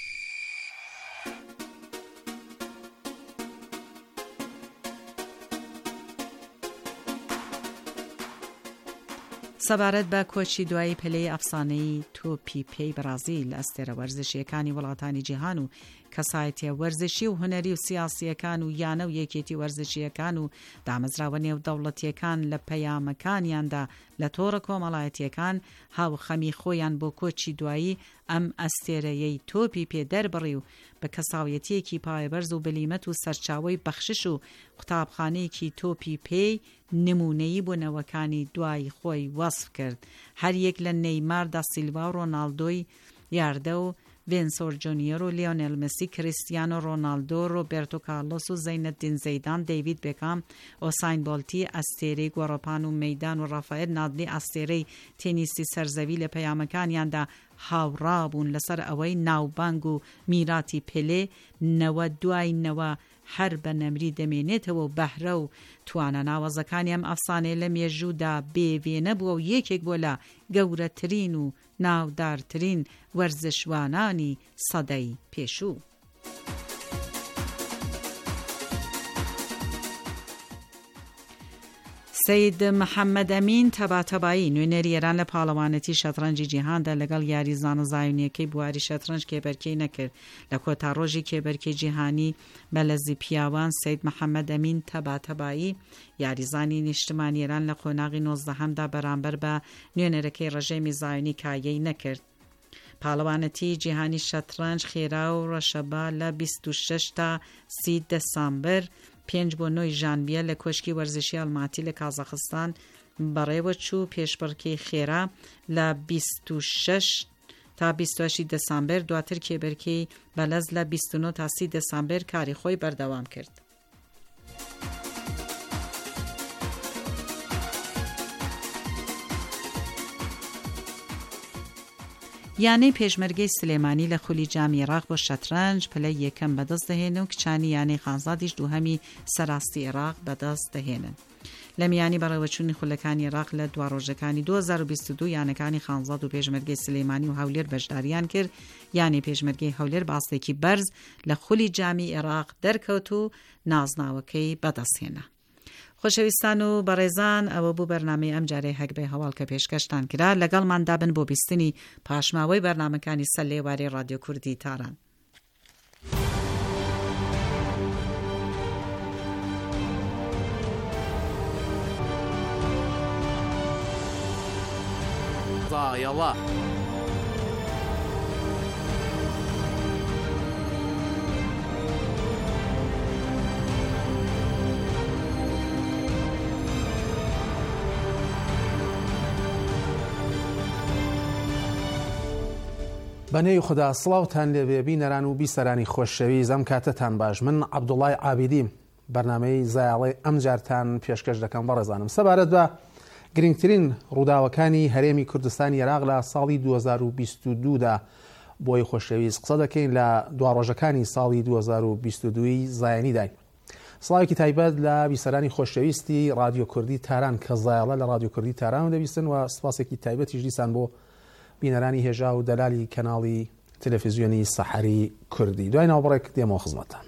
سەبارەت بە کۆچی دوایی پەلەی ئەفسانەی تۆپی پێی بەرازیل ئەستێرە وەرزشیەکانی وڵاتانی جیهان و کەسایەتیە وەرزشی و هونەری و سیاسیەکان و یانە و یەکێتی وەرزشیەکان و دامەزراوە نێو دەوڵەتیەکان لە پەیامەکانیاندا لە تۆڕە کۆمەڵایەتیەکان هاوخەمی خۆیان بۆ کۆچی دوایی ئەم ئەستێرەیەی تۆپی پێدەربڕی و بە کەساویەتیەکی پایەبەرز و بلیمەت و سەرچاوەی بەخشش و قوتابخانەیەکی تۆپی پێی نمونەیی بوونەوەکانی دوای خۆی وەسف کرد. هەر یەک لە نەیمار دا سیلڤا و ڕۆناڵدۆی یاردە و وینسور جونیور و لیونل مسی، کریستیانو رونالدو، روبرتو کارلوس و زین الدین زیدان، دیوید بکام، اوساین بولتی، استێرەی گۆڕەپان و مەیدان و ڕافائێل نادلی ئەستێرەی تێنیسی سەرزەوی لە پەیامەکانیاندا هاوڕابوون لەسەر ئەوەی ناوبانگ و میراتی پێلێ نەوە دوای نەوە هەر بە نەمری دەمێنێتەوە و بەهرە و توانە ناوەزەکانی ئەم ئەفسانەیە لە مێژوودا بێوێنە بووە و یەکێک بۆ لە گەورەترین و ناودارترین وەرزشوانانی سەدەی پێشوو. سید محەممەد ئەمین تەباتەبایی نوێنەری ئێران لە پاڵەوانەتی شەترەنجی جیهاندا لەگەڵ یاریزان و زایونیەکەی بواری شەترەنج کێبەرکەی نەکرد. لە کۆتاڕۆژی کێبەرکەی جیهانی بەلەزی پیاوان سید محەممەد ئەمین تەباتەبایی یاریزانی نیشتمانی ئێران لە قۆناغی 19دا بەرامبەر بە نوێنەرەکەی ڕژێمی زایونی کایەی نەکرد. پاڵەوانەتی جیهانی شەترەنج خێرا و ڕەشەبا لە 26 تا 30 دەسامبەر 5 بۆ 9 ژانڤیە لە کۆشکی وەرزشی ئەڵماتی لە کازاخستان بەڕێوە چوو. پێشبڕکێی خێرا لە 26 تا 28 دەسامبەر، دواتر کێبەرکەی بەلەز لە 29 تا 30 دەسامبەر کاری خۆی بەردەوام کرد. یانەی پێشمەرگەی سلێمانی لە خولی جامی عێراق بۆ شەترەنج پلەی یەکەم بەدەست دەهێنن و کچانی یانەی خانزادیش دووهەمی سەراستی عێراق بەدەست دەهێنن. لە میانی بەڕێوەچوونی خولەکانی عێراق لە دوا ڕۆژەکانی 2022 یانەکانی خانزاد و پێشمەرگەی سلێمانی و هەولێر بەشداریان کرد. یانی پێشمەرگەی هەولێر باستێکی بەرز لە خولی جامی عێراق دەرکەوت و نازناوەکەی بەدەستهێنا. خۆشەویستان و بەڕێزان، ئەوە بوو بەرنامەی ئەم جارەی هەکبەی هەواڵ کە پێشکەشتان کرا. لەگەڵماندا بن بۆ بیستنی پاشماوەی بەرنامەکانی سەر لێواری رادیۆ کوردی تاران. ضایەوە بەنێوی خوددا سڵاوتان لێبێ بینەران و بیسەرانی خۆشەویست، ئەم کاتتان باش. من عەبدوڵڵای عابیدیم بەرنامەی زایاڵی ئەم جارتان پێشکەش دەکەم. بەڕێزانم، سەبارەت بە گرنگترین ڕووداوەکانی هەرێمی کوردستانی عێراق لە ساڵی 2022دا بۆی خۆشەویست قسە دەکەین لە دوا ڕۆژەکانی ساڵی 2022 زایانیدای. سڵاوێکی تایبەت لە بیسەرانی خۆشەویستی رادیۆ کوردی تاران کە زایاڵە لە رادیۆ کوردی تاران دەبیستن و سپاسێکی تایبەتیش دیسان بۆ بینەرانی هێژا و دەلالی کەناڵی تەلەڤیزیۆنی سەحەری کوردی. دوای ناوبڕێک دێمەوە خزمەتتان.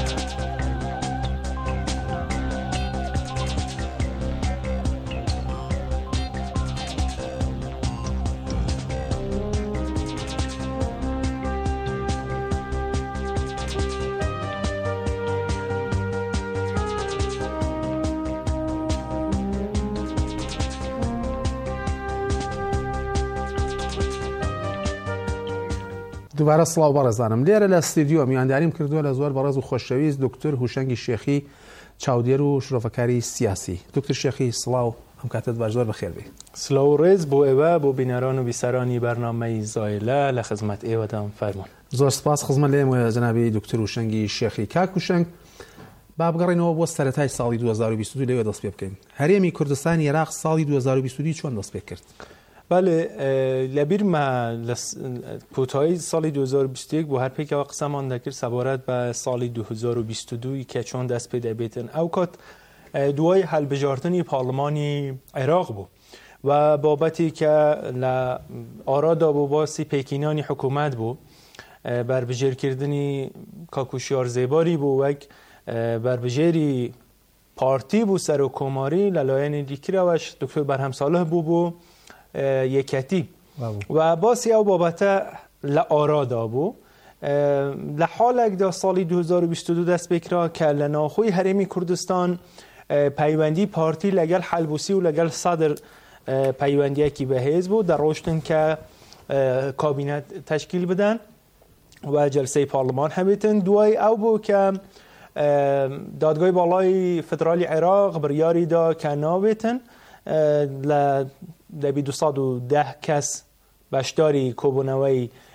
دووبارە سڵاو بەڕێزانم. لێرە لە ستیدیۆ میوانداریم کردووە لە زۆر بەڕێز و خۆشەویست دکتۆر هوشەنگی شێخی، چاودێر و شرۆڤەکاری سیاسی. دکتۆر شێخی سڵاو، ئەم کاتت باش، زۆر بەخێر بێ. سڵاو و ڕێز بۆ ئێوە، بۆ بینەران و بیسەرانی بەرنامەی زایلە لە خزمەت ئێوەدام فەرموون. زۆر سپاس خزمەت لێم جەنابی دکتۆر هوشەنگی شێخی. کاک هوشەنگ، با بگەڕێنەوە بۆ سەرەتای ساڵی 2022 لەوێ دەست پێ بکەین. هەرێمی کوردستانی عێراق ساڵی 2022 چۆن دەست پێ کرد؟ بەڵێ، لەبیرمە لە کۆتایی ساڵی 2021 بۆ هەر پێکەوە قسەمان دەکرد سەبارەت بە ساڵی 2022 کە چۆن دەست پێ دەبێتن. ئەو کات دوای هەڵبژاردنی پاڵمانی عێراق بوو و بابەتی کە لە ئارادا بۆ باسی پێکینانی حکوومەت بوو، بربژێرکردنی کاکوشیار زێباری بوو، وەک بربژێری پارتی بوو سەر و کۆماری لەلایەنی دیکرەوەش دکتۆر بەرهەم ساڵح بوو یەکەتی و باسی ئەو بابەتە لە ئارادا بوو. لە حالێکدا ساڵی 2022 دەست پێکرا کە لە ناوخۆی هەرێمی کوردستان پەیوەندی پارتی لەگەڵ حەلبوسی و لەگەڵ سەدر پەیوەندیەکی بەهێز بوو، دەڕۆشتن کە کابینەت تەشکیل بدەن و جەلسەی پارلمان هەبێتن. دوای ئەو بوو کە دادگای باڵای فدرالی عێراق بڕیاری دا کە نابێتن لە 210 کەس بەشداری کۆبوونەوەی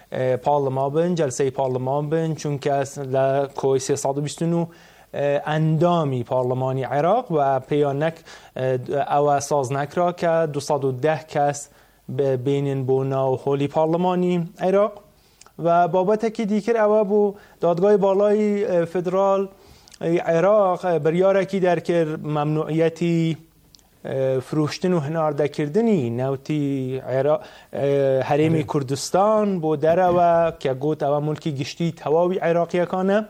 پارلمان بن جلسه پارلمان بن چون که لکوی 329 اندامی پارلمانی عراق و پیانک او ساز نکرا که 210 کس بینن بونا و خولی پارلمانی عراق و بابت که دیگر او بو دادگاه بالای فدرال عراق بریارکی در که ممنوعیتی فروشتن و هنارده کردنی نوتی حریم کردستان بو در و که گوت او ملکی گشتی تواوی عراقی کانه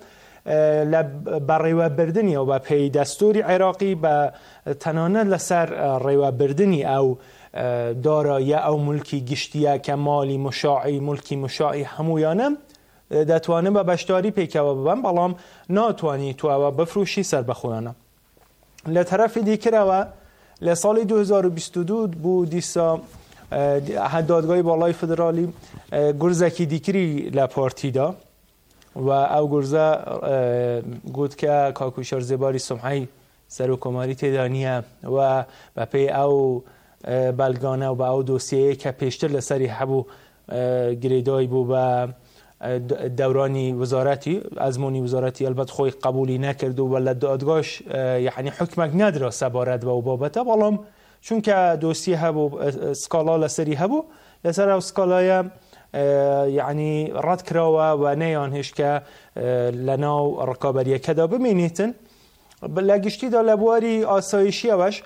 بر ریوه بردنی و با پی دستوری عراقی با تنانه لسر ریوه بردنی او دارایی او ملکی گشتیه که مالی مشاعی ملکی مشاعی همویانم دتوانه با بشتاری پیکه و ببن بلام ناتوانی تو او بفروشی سر بخویانم لطرف دیگر او لسال 2022 بود دیسا دادگاه بالای فدرالی گرزکی دیگری لپارتی دا و او گرزه گفت که کاکوشار زباری سمعی سر و کماری تدانیه و پی او بلگانه و با او دوسیه که پیشتر لسری حبو گریدای بو و دورانی وزارتی ازمونی وزارتی البته خوی قبولی نکرد و دادگاهش یعنی حکمک نداره سبارت و بابته بالام چون که دوسیه هبو اسکالا لسری هبو لسر او سکالای یعنی رد کراوه و نیانهش که لناو رکابریه کدا بمینیتن لگشتی دا لبواری آسایشی وش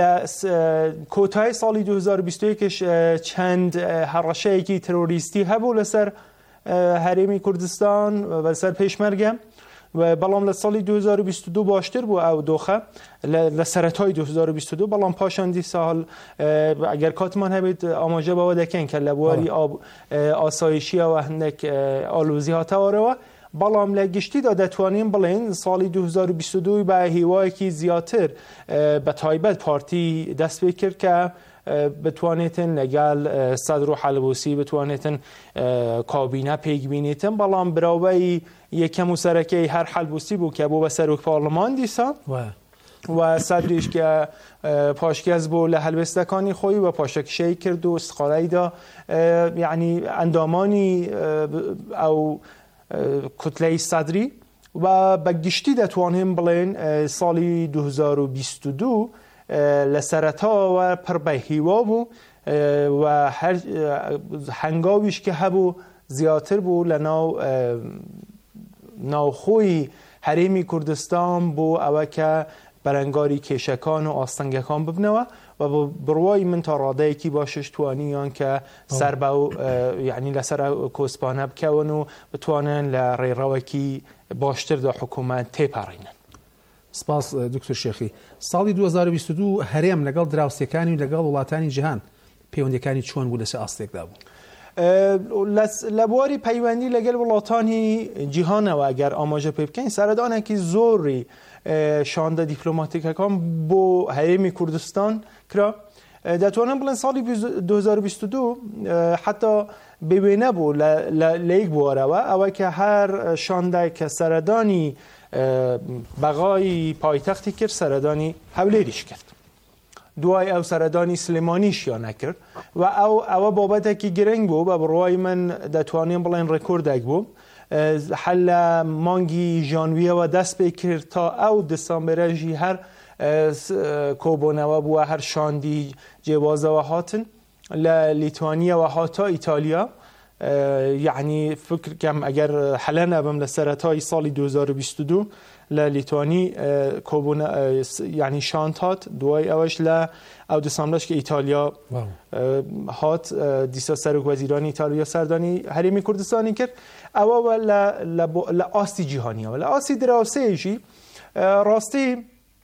کوتای سالی 2021 چند هرشه که تروریستی هبو لسر حریم کردستان و لسر پیشمرگه و بلام لسالی 2022 باشتر بو او دوخه لسرتای 2022 بلام پاشاندی سال اگر کاتمان هبید آماجه با دکن که لبواری آسایشی و هندک آلوزی ها تاره بلام لگشتی دادتوانیم بلین سالی 2022 به هیوایی که زیادتر به تایبت پارتی دست بکر که بتوانیتن لگل صدر و حلبوسی بتوانیتن کابینه پیگ بینیتن بلام براوی یکم و سرکی هر حلبوسی بو که بو به سروک پارلمان دیسا و صدریش که پاشکز بو لحلبستکانی خوی و پاشک شی کرد و استقالی دا یعنی اندامانی او کتله صدری و بگشتی دتوانیم بلین سالی 2022 لسرتا و پربهیوا بو و هر هنگاویش که هبو زیادتر بو لناو خوی حریم کردستان بو او که برنگاری کشکان و آستنگکان ببنوه و بروای من تا راده کی باشش توانیان که سر باو یعنی لسر کوسپانه بکون و بتوانن لری روکی باشتر دا حکومت تپارینن. سپاس دکتر شیخی. سالی 2022 هەرێم لەگەڵ دراوسەکانی و لەگەڵ وڵاتانی جیهان پەیوەندیەکانی چۆن بوو لەسەر ئاستێکدا بوو؟ لە بواری پەیوەندی لەگەڵ وڵاتانی جیهانەوە ئەگەر ئاماژە پێ بکەین سەردانێکی زۆری شاندە دیپلۆماتیکەکان بۆ هەرێمی کوردستان کرا دەتوانم بڵێن ساڵی 2022 حتا بوێنە بوو لە یەک بوارەوە ئەوە کە هەر شاندە کە سەردانی بقای پایتختی کرد سردانی هەولێریش کرد دوای ئەو سەردانی سلێمانیش یا نەکرد و ئەوە بابەتێکی گرنگ بوو بە بڕوای من دەتوانین بڵێن ڕێکۆردێک بوو حل لە مانگی ژانویەوە دەست پێ کرد تا ئەو دسامبرەژی هەر کۆبوونەوە بووە هەر شاندی جێوازەوە هاتن لە لیتوانیەوە هاتا ئیتالیا یعنی فکر کم اگر حلن ابم لسرتای سالی 2022 لیتوانی کوبون یعنی شانت هات دوای اوش ل او دسامبرش که ایتالیا هات دیسا سرک وزیران ایتالیا سردانی حریم کردستانی کرد او ل آسی جهانی و ل آسی دراسه‌ای راستی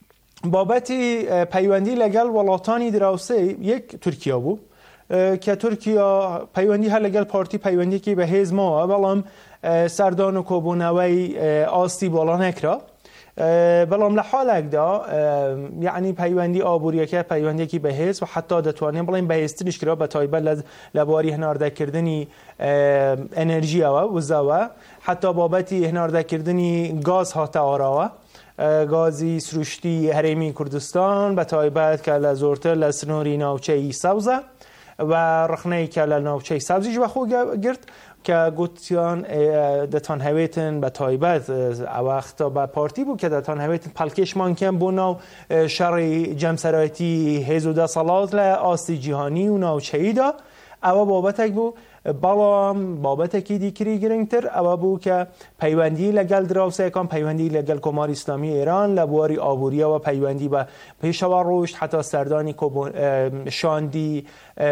بابتی پیوندی لگل ولاتانی دراسه یک ترکیه بود که ترکیه پیوندی هر لگل پارتی پیوندی که به حزب ما بلام سردان و کوبونوی آستی بالا نکرا بلام لحالک دا یعنی پیوندی آبوریه که پیوندی که به حزب و حتی دتوانیم بلام به حزبش کرا به تایبل لباری هنارده کردنی انرژی و زوا حتی بابتی هنارده کردنی گاز هات آراوه گازی سروشتی حرمی کردستان به تایبت که لزورتر لسنوری ناوچه ای سوزه و رخنەی کە لە ناوچەی سەوزیش بەخۆ گرت کە گوتیان دەتان هەوێتن بە تایبەت ئەوەختا بە پارتی بوو کە دەتان هەوێتن پەڵکێشمانکەم بۆ ناو شەڕی جەمسەرایەتی هێز و دەسەڵات لە ئاستی جیهانی و ناوچەییدا ئەوە بابەتێک بوو. بەڵام بابەتێکی دیکری گرنگتر ئەوە بوو کە پەیوەندی لەگەڵ دراوسەکان پەیوەندی لەگەڵ کۆماری ئیسلامی ئێران لە بواری ئابووریەوە پەیوەندی بە پێشەوە ڕۆشت حتا سەردانی شاندی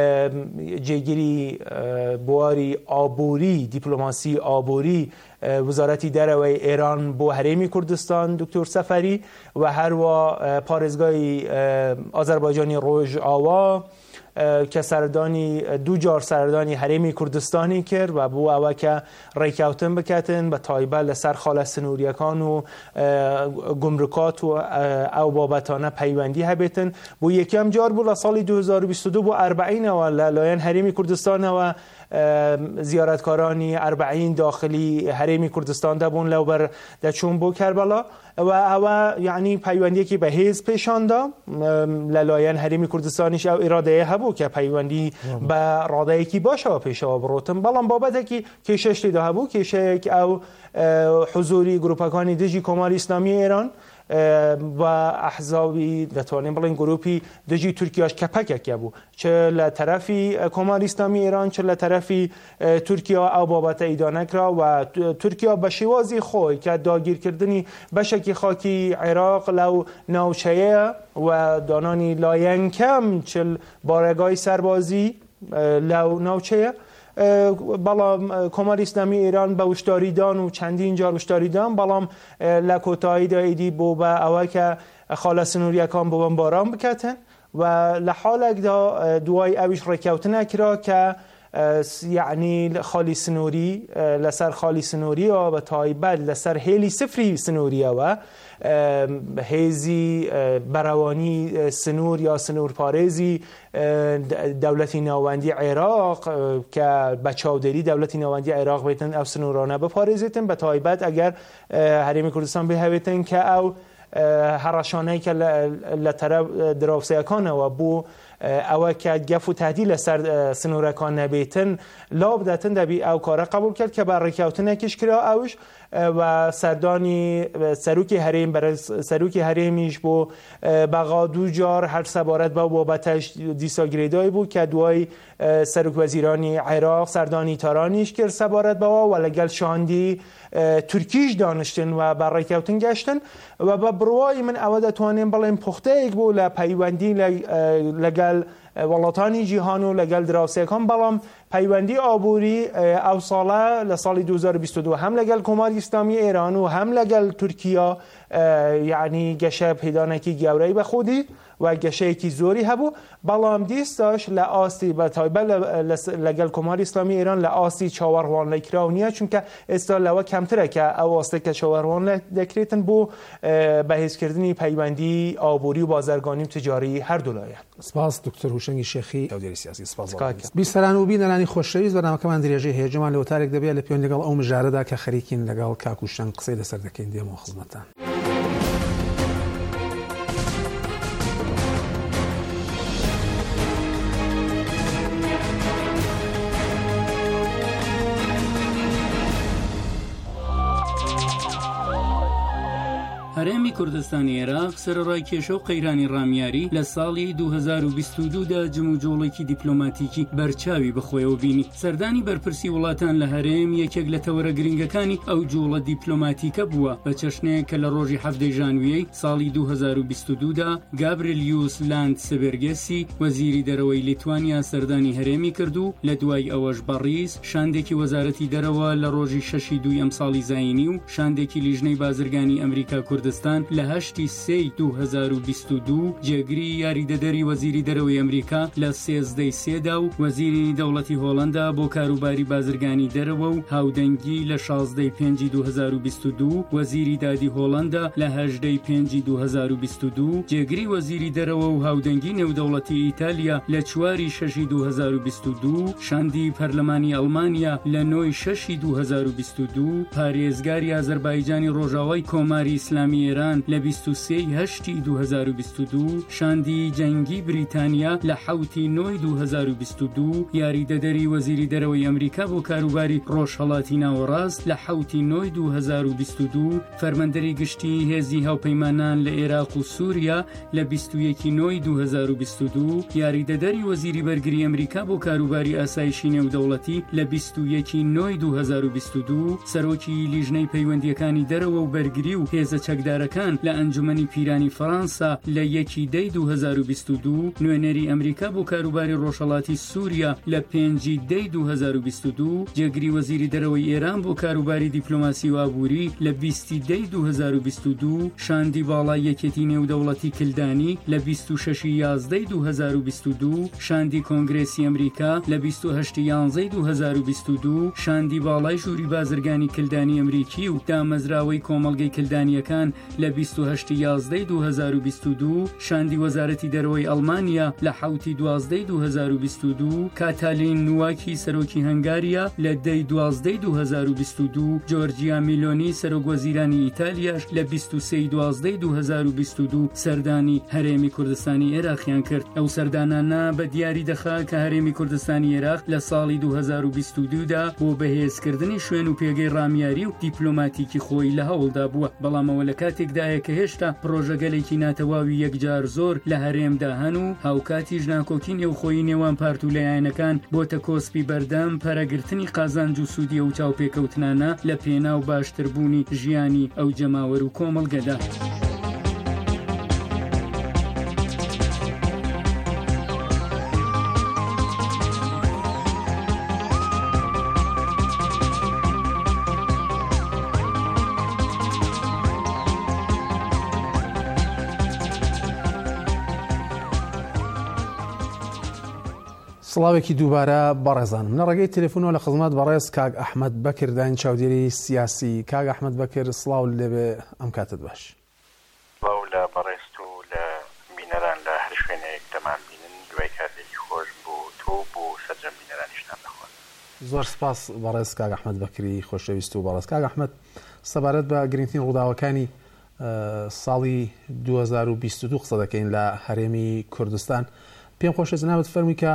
جێگیری بواری ئابووری دیپلۆماسی ئابووری وزارەتی دەرەوەی ئێران بۆ هەرێمی کوردستان دکتۆر سەفەری و هەروە پارێزگای ئازەربایجانی ڕۆژئاوا کە سەردانی دووجار سەردانی هەرێمی کوردستانی کرد و بۆ ئەوە کە ڕێککەوتن بکاتن بە تایبەت لەسەر خاڵە سنووریەکان و گومرکات و ئەو بابەتانە پەیوەندی هەبێتن. بۆ یەکەم جار بوو لە ساڵی 2022 بۆ 40ەوە لەلایەن هەرێمی کوردستانەوە زیارەتکارانی 40 داخلی هەرێمی کوردستان دەبوون لەوبەر دەچوون بۆ کەربەلا و ئەوە یعنی پەیوەندیەکی بەهێز پێشاندا لەلایەن هەرێمی کوردستانیش ئەو ئیرادەیە هەبوو کە پەیوەندی بە ڕادەیەکی باشەوە پێشەوە بڕۆتن. بەڵام بابەتێکی کێشەش تێدا هەبوو، کێشەیەک ئەو حوزوری گروپەکانی دژی کۆماری ئیسلامی ئێران و ئەحزابی دەتوانین بڵین گروپی دژی تورکیاش کەپەکێکە بوو، چ لە تەرەفی کۆماری ئیسلامی ئێران چ لە تەرەفی تورکیا ئەو بابەتە ئیدا نەکرا و تورکیا بە شێوازی خۆی کە داگیرکردنی بەشێکی خاکی عێراق لەو ناوچەیە و دانانی لایەنکەم چل بارگای سەربازی لەو ناوچەیە. بەڵام کۆماری ئیسلامی ئێران بە وشداریدان و چەندین جار وشداریدان، بەڵام لە کۆتاییدا ئیدی بۆ بە ئەوە کە خاڵە سنووریەکان بۆ بمباران بکاتن و لە حاڵێکدا دوای ئەویش ڕێککەوتنە کرا کە یعنی خاڵی سنووری لەسەر خاڵی سنووریەوە بە تایبەت لەسەر هێلی سفری سنووریەوە هێزی بەڕەوانی سنوور یا سنوورپارێزی دەوڵەتی ناوەندی عێراق کە بە چاودێری دەوڵەتی ناوەندی عێراق بێتن ئەو سنوورانە بپارێزێتن بە تایبەت ئەگەر هەرێمی کوردستان بهەوێتن کە ئەو هەڕەشانەی کە لە تەرەف دراوسەکانەوە بوو ئەوە کە گەف و تهدید لەسەر سنوورەکان نەبێتن لا بدەتن دەبی ئەو کارە قبول کرد کە بە ڕێککەوتنێکیش کرا ئەوش و سەردانی سەرۆکی هەرێم بەرە سەرۆکی هەرێمیش بۆ بەغا دووجار هەر سەبارەت بە بابەتەش دیساگرێدای بوو کە دوای سەرۆک وەزیرانی عێراق سەردانی تارانیش کرد سەبارەت بەوە و لەگەڵ شاندی تورکیش دانیشتن و بە ڕێککەوتن گەشتن و بە بڕوای من ئەوە دەتوانین بڵێن پوختەیەک بوو لە پەیوەندی لەگەڵ وڵاتانی جیهان و لەگەڵ دراوسەکان. بەڵام پەیوەندی ئابووری ئەو ساڵە لە ساڵی 2022 هەم لەگەڵ کۆماری ئیسلامی ئێران و هەم لەگەڵ تورکیا یعنی گەشە پێدانێکی گەورەی بە خودی و گەشەیەکی زۆری هەبوو. بەڵام دیستاش لە ئاستی بە تایبەت لەگەڵ کۆماری ئیسلامی ئێران لە ئاستی چاوەڕوان لەکراو نییە، چونکە ئێستا لەوە کەمترە کە ئەو ئاستی کە چاوەڕوان دەکرێتن بۆ بەهێزکردنی پەیوەندی ئابووری و بازرگانی و تجاری هەردوولایە. سپاس دکتۆر هوشنگی شێخی ئەودێری سیاسی. سپاس بیسەران و بینەرانی خۆشەویست، بەنامەکەمان درێژەی هێجەمان لە وتارێک دەبێت لە پێیان لەگەڵ ئەو مژارەدا کە خەریکین لەگەڵ کاک هوشنگ قسەی لەسەر دەکەین دێمەوە خزمەتتان. هەرێمی کوردستانی عێراق سەرڕای کێشە و قەیرانی ڕامیاری لە ساڵی 2022دا جموجۆڵێکی دیپلۆماتیکی بەرچاوی بخۆیەوە بینی. سەردانی بەرپرسی وڵاتان لە هەرێم یەکێک لە تەوەرە گرنگەکانی ئەو جوڵە دیپلۆماتیکە بووە بە چەشنەیە کە لە ڕۆژی 7 ژانویەی ساڵی 2022دا گابریلیوس لاندسبێرگسی وەزیری دەرەوەی لیتوانیا سەردانی هەرێمی کردو. لە دوای ئەوەش بەڕیز شاندێکی وەزارەتی دەرەوە لە ڕۆژی 6 دوو ئەم ساڵی زاینی و شاندێکی لیژنەی بازرگانی ئەمریکا کوردستان لە 8 سێی 2022 جێگری یاریدەدەری وەزیری دەرەوەی ئەمریکا لە 13دا و وەزیری دەوڵەتی هۆڵەندا بۆ کاروباری بازرگانی دەرەوە و هاودەنگی لە 16 2022 وەزیری دادی هۆڵەندا لە 18 2022 جێگری وەزیری دەرەوە و هاودەنگی نێودەوڵەتی ئیتالیا لە 4 2022 شاندی پەرلەمانی ئەڵمانیا لە 9 2022 پارێزگاری ئازەربایجانی ڕۆژاوای کۆماری ئیسلامی ئیسلامی ئێران لە 23 هەشتی 2022 شاندی جەنگی بریتانیا لە 7 نۆی 2022 یاریدەدەری وەزیری دەرەوەی ئەمریکا بۆ کاروباری ڕۆژهەڵاتی ناوەڕاست لە 7 نۆی 2022 فەرمەندەری گشتی هێزی هاوپەیمانان لە عێراق و سووریا لە 21 نۆی 2022 یاریدەدەری وەزیری بەرگری ئەمریکا بۆ کاروباری ئاسایشی نێودەوڵەتی لە 21 نۆی 2022 سەرۆکی لیژنەی پەیوەندیەکانی دەرەوە و بەرگری و هێزە چەکدارەکان لە ئەنجومەنی پیرانی فەڕەنسا لە 1 دەی 2022 نوێنەری ئەمریکا بۆ کاروباری ڕۆژهەڵاتی سووریا لە 5 دەی 2022 جێگری وەزیری دەرەوەی ئێران بۆ کاروباری دیپلۆماسی و ئابووری لە 20 دەی 2022 شاندی باڵای یەکێتی نێودەوڵەتی کلدانی لە 26 یازدەی 2022 شاندی کۆنگرێسی ئەمریکا لە 28 یانزەی 2022 شاندی باڵای ژووری بازرگانی کلدانی ئەمریکی و دامەزراوەی کۆمەڵگەی کلدانیەکان لە 28 یازدەی 2022 شاندی وەزارەتی دەرەوەی ئەڵمانیا لە 7 دوازدەی 2022 کاتالین نواکی سەرۆکی هەنگاریا لە 10 دوازدەی 2022 جۆرجیا میلۆنی سەرۆکوەزیرانی ئیتالیاش لە 23 دوازدەی 2022 سەردانی هەرێمی کوردستانی عێراقیان کرد. ئەو سەردانانە بە دیاری دەخا کە هەرێمی کوردستانی عێراق لە ساڵی 2022دا بۆ بەهێزکردنی شوێن و پێگەی ڕامیاری و دیپلۆماتیکی خۆی لە هەوڵدا بووە، بەڵامەوە لە کاتێکدایە کە هێشتا پرۆژەگەلێکی ناتەواوی یەکجار زۆر لە هەرێمدا هەن و هاوکاتی ژناکۆکی نێوخۆیی نێوان پارت و لایەنەکان بۆتە کۆسپی بەردەم پەرەگرتنی قازانج و سوودیە و چاوپێکەوتنانە لە پێنا و باشتربوونی ژیانی ئەو جەماوەر و کۆمەڵگەدا. سڵاوێکی دووبارە بەڕێزانم لە ڕێگەی تەلەفۆنەوە لە خزمەت بەڕێز کاک ئەحمەد بەکر داین چاودێری سیاسی. کاک ئەحمەد بەکر سڵاو لێبێ ئەم کاتت باش. سڵاو لە بەڕێست و لە بینەران لە هەر شوێنێک دەمان بینن دوای کاتێکی خۆش بۆ تۆ بۆ سەرجەم بینەرانیشتان دەخوات. زۆر سپاس بەڕێز کاک ئەحمەد بەکری خۆشەویست و بەڕێز. کاک ئەحمەد سەبارەت بە گرنگترین ڕووداوەکانی ساڵی 2022 قسە دەکەین لە هەرێمی کوردستان. پێم خۆشە جەنابەت فەرمووی کە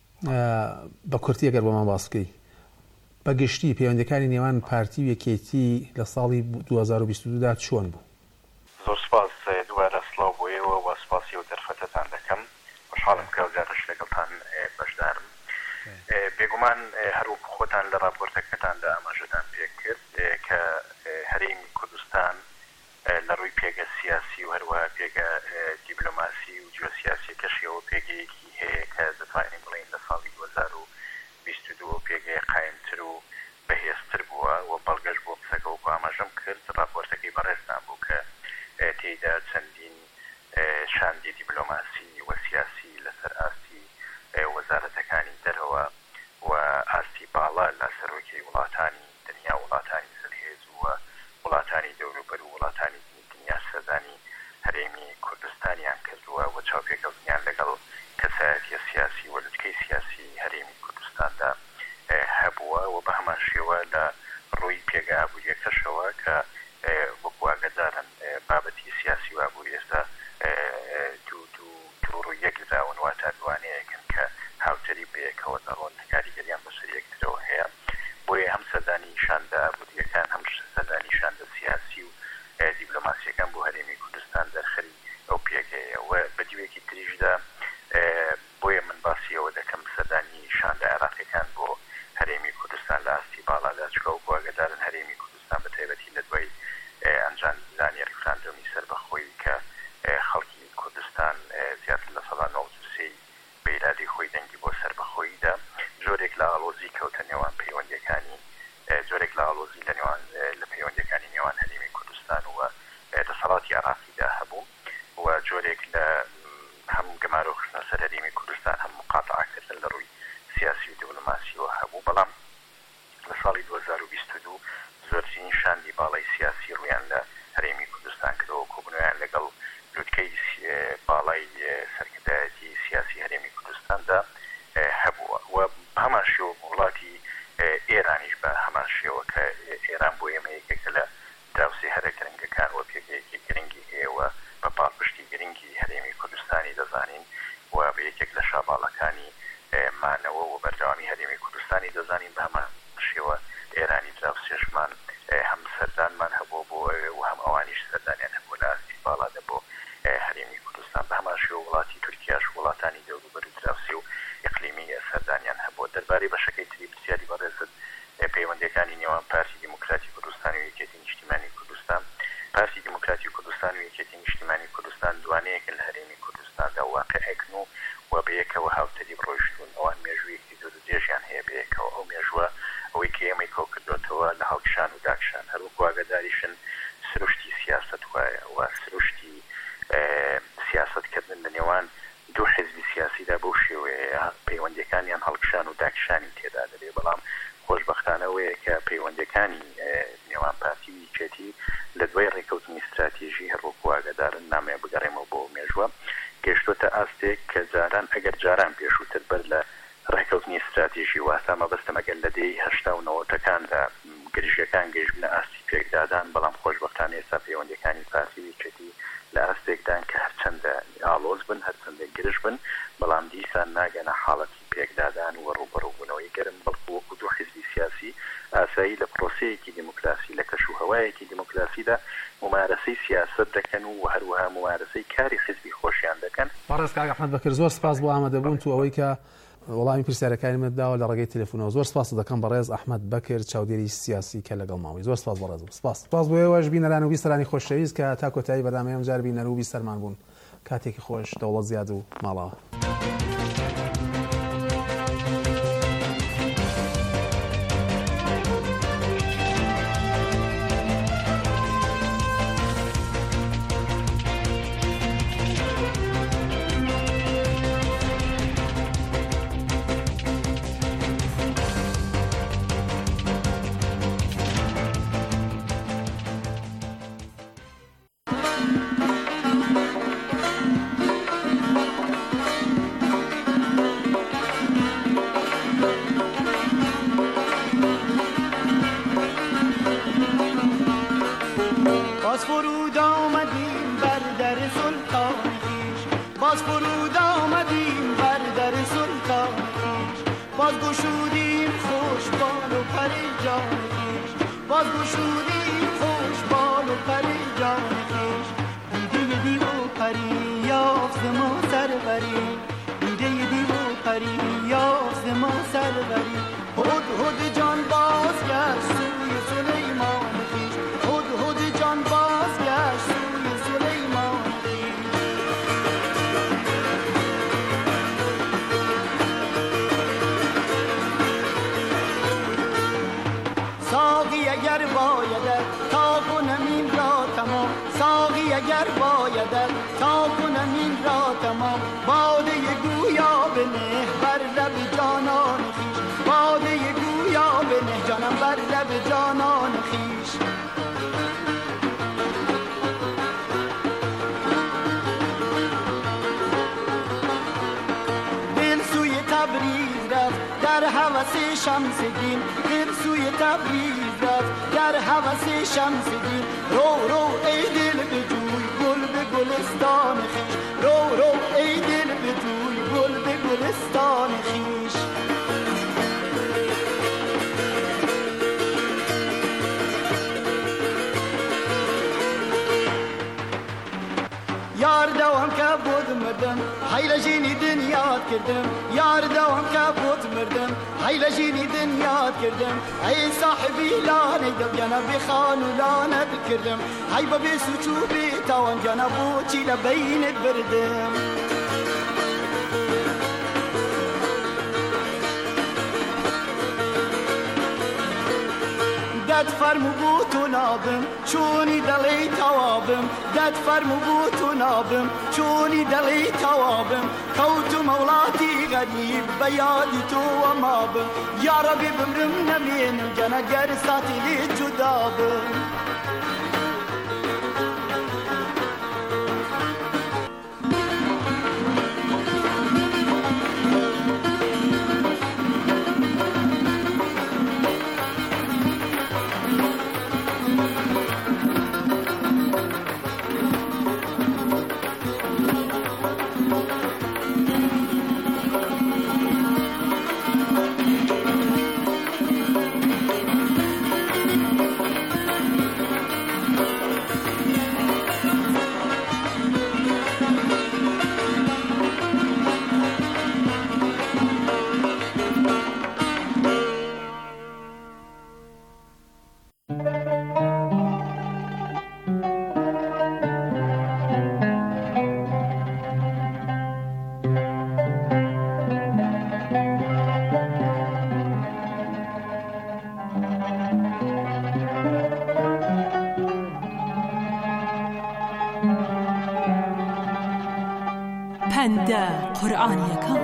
بە کورتی ئەگەر بۆمان باس بکەی بە گشتی پەیوەندیەکانی نێوان پارتی و یەکێتی لە ساڵی 2022دا چۆن بوو؟ زۆر سپاس دووارە سڵاو بۆ ئێوە و سپاسی و دەرفەتەتان دەکەم. خوشحاڵم کە جارش لەگەڵتان بەشدارم. بێگومان هەروەکو خۆتان لە راپۆرتەکەتاندا ئاماژەتان پێ کرد کە هەرێمی کوردستان لە ڕووی پێگە سیاسی و هەروەها پێگە دیپلۆماسی و جیۆسیاسیەکەشیەوە پێگەیەکی هەیە کە دەتوانین بڵێن لە ساڵی 2022 پێگەی قایمتر و بەهێزتر بووە و بەڵگەش بۆ قسەکە وەکو ئاماژەم کرد راپۆرتەکەی بەڕێزتان بوو کە تێیدا چەندین شاندی دیپلۆماسی و سیاسی لەسەر ئاستی وەزارەتەکانی دەرەوە و ئاستی باڵا لە سەرۆکی وڵاتانی دنیا وڵاتانی سەرهێز و وڵاتانی دەوروبەر و وڵاتانی دنیا سەردانی هەرێمی کوردستانیان کردووە و چاوپێکەوتنیان لەگەڵ کەسایەتی سیاسی و لوتکەی سیاسی هەرێمی کوردستاندا هەبووە و بە هەمان شێوە لە ڕووی پێگە ئابووریەکەشەوە کە وەکو ئاگادارن بابەتی سیاسی و ئابووری ئێستا دوو ڕووی یەکداون واتە دوانەیەکن کە هاوتەری بەیەکەوە دەڕۆن کاریگەریان بەسەر یەکترەوە هەیە. بۆیە هەم سەردانی شاندە ئابووریەکان هەم سەردانی شاندە سیاسی و دیپلۆماسیەکان بۆ هەرێمی کوردستان دەرخەری ئەو پێگەیە و بەدیوێکی تریشدا بۆیە من باسیەوە دەکەم سەردانی شاندە عێراقیەکان بۆ هەرێمی کوردستان لە ئاستی باڵادا چکە و ئاگادارن هەرێمی کوردستان بە تایبەتی لە دوای ئەنجامدانی ڕیفراندۆمی سەربەخۆیی کە خەڵکی کوردستان زیاتر لە ساڵ 93 بە ئیرادەی خۆی دەنگی بۆ سەربەخۆییدا جۆرێک لە ئاڵۆزی کەوتە نێوان پەیوەندیەکانی جۆرێک لە ئاڵۆزی لە پەیوەندیەکانی نێوان هەرێمی کوردستان و دەسەڵاتی عێراقیدا هەبوو و جۆرێک لە هەم گەمارە و خستنە سەر هەرێمی کوردستان هەم مقاتعەکردن لە ڕووی سیاسی و دیپلۆماسیەوە هەبوو. بەڵام لە ساڵی 2022 زۆرترین شاندی باڵای سیاسی ڕوویان لە هەرێمی کوردستان کردەوە کۆبنەوەیان لەگەڵ لوتکەی باڵای سەرکردایەتی سیاسی هەرێمی کوردستاندا هەبووە و هەمان شێوە وڵاتی ئێرانیش بە هەمان شێوە کە ئێران بۆ ئێمە یەکێکە لە دراوسێ هەرە گرنگەکان و پێگەیەکی سەردانیان هەبوو لە ئاستی باڵادە بۆ هەرێمی کوردستان بە هەماشی وڵاتی تورکیاش وڵاتانی دەوروبەر و دراوسی و ئیقلیمی سەردانیان هەبوو. دەربارەی بەشەکەی تری پرسیاری بەڕێزت پەیوەندیەکانی نێوان پارتی دیموکراتی کوردستان و یەکێتی نیشتیمانی کوردستان. پارتی دیموکراتی کوردستان و یەکێتی نیشتیمانی کوردستان دوانەیەکن لە هەرێمی کوردستاندا واقعێکن و بەیەکەوە هاوتەری ڕۆیشتون ئەوان مێژوویەکی زۆر درێژیان هەیە بەیەکەوە. ئەو مێژووە ئەوەی کە ئێمەی کۆ کردوتەوە لە هەڵکشان و داکشان هەروەکو ئاگاداریشن سروشتی سیاست وایە و سروشتی سیاستکردن لە نێوان دوو حزبی سیاسیدا بەو شێوەیە پەیوەندیەکانیان هەڵکشان و داکشانی تێدا دەبێ. بەڵام خۆشبەختانەوەیە کە پەیوەندیەکانی نێوان پارتی و یەکێتی لە دوای ڕێکەوتنی استراتیژی هەروەکو ئاگادارن نامێ بگەڕێمەوە بۆ مێژووە گەشتۆتە ئاستێک کە جاران ئەگەر جاران پێشووتر بەر لە ڕێکەوتنی استراتیژی واتە مەبەستە مەگەر لە دەی 89ەکاندا گرژیەکان گەیشتنە ئاستی پێکدادان. بەڵام خۆشبەختانە ئێستا پەیوەندیەکانی پارتی و یەکێتی لە ئاستێکدان کە هەرچەندە ئالۆز بن هەرچەندە گرژ بن بەڵام دیسان ناگەنە حاڵەتی پێکدادان و ڕوبەڕووبوونەوەی گەرم بەڵکو وەکو دوو حزبی سیاسی ئاسایی لە پرۆسەیەکی دیموکراسی لە کەشوهەوایەکی دیموکراسیدا ممارەسەی سیاست دەکەن و هەروەها ممارەسەی کاری حزبی خۆشیان دەکەن. بەڕێز کاک ئەحمەد بەکر زۆر سپاس بۆ ئامادەبوون تو ئەوەی کە وەڵامی پرسیارەکانیمت داوە لە ڕێگەی تەلەفۆنەوە. زۆر سپاس دەکەم بەڕێز ئەحمەد بەکر چاودێری سیاسی کە لەگەڵ ماوەی. زۆر سپاس بەڕێزم. سپاس بۆ ئێوەش بینەران و بیستەرانی خۆشەویست کە تا کۆتایی بەردەمەی ئەم جار بینەر و بیستەرمان بوون. کاتێکی خۆش، دەوڵەت زیاد و ماڵەوە. شمس‌دین دل سوی تبریز رفت در هوس شمس‌دین رو ای دل بجوی گل به گلستان خویش رو ای دل بجوی گل به گلستان خویش یار دوام که بود مردم حیل جینی دنیات کردم یار دوام که بود مردم حیل جینی دنیات کردم ای صاحبی لانه دب جانا بخان و لانه بکردم ای ببی سوچو بی تاوان جانا بوچی لبینت بردم داد فرمو بوتو نابم چونی دلی توابم داد فرمو بوتو نابم چونی دلی توابم کوتو مولاتي غريب بيادي تو ومابم يا ربي بمرم نمين جنا قرصاتي لي جدابم پەندە قورئانیەکان.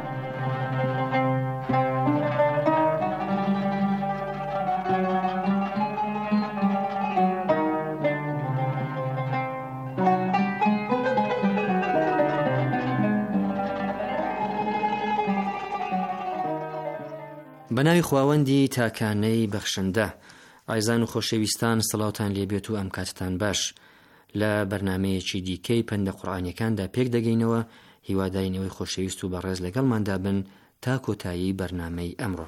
بەناوی خواوەندی تاکانەی بەخشندە، ئایزان و خۆشەویستان، سڵاوتان لێبێت و ئەم کاتتان باش. لە بەرنامەیەکی دیکەی پەندە قورئانیەکاندا پێک دەگەینەوە، هیوادارینەوەی خۆشەویست و بەڕێز لەگەڵماندا بن تا کۆتایی بەرنامەی ئەمڕۆ.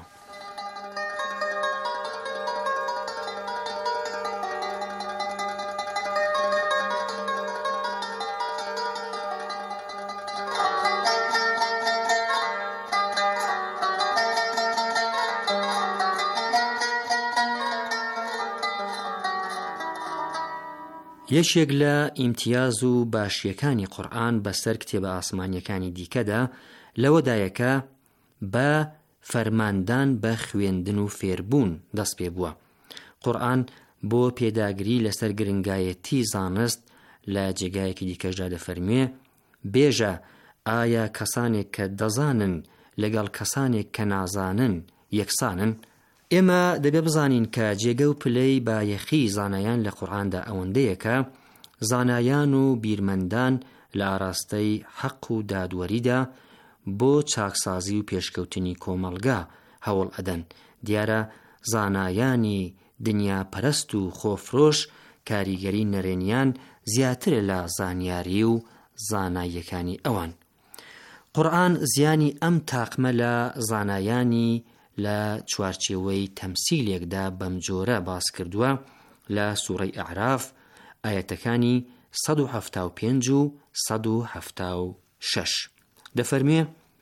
یەکێک لە ئیمتیاز و باشیەکانی قورئان بەسەر کتێبە ئاسمانیەکانی دیکەدا لەوەدایەکە بە فەرماندان بە خوێندن و فێربوون دەست پێ بووە. قورئان بۆ پێداگری لەسەر گرنگایەتی زانست لە جێگایەکی دیکەشدا دەفەرمێ: بێژە ئایا کەسانێک کە دەزانن لەگەڵ کەسانێک کە نازانن یەکسانن؟ ئێمە دەبێ بزانین کە جێگە و پلەی بایەخی زانایان لە قورئاندا ئەوەندەیە کە زانایان و بیرمەندان لە ئاراستەی حەق و دادوەریدا بۆ چاکسازی و پێشکەوتنی کۆمەڵگا هەوڵ ئەدەن. دیارە زانایانی دنیا پەرست و خۆفرۆش کاریگەری نەرێنیان زیاترە لە زانیاری و زاناییەکانی ئەوان. قورئان زیانی ئەم تاقمە لە زانایانی لە چوارچێوەی تەمسیلێکدا بەم جۆرە باس کردووە لە سوورەی ئەعراف ئایەتەکانی 175 و 176. دەفەرمێ: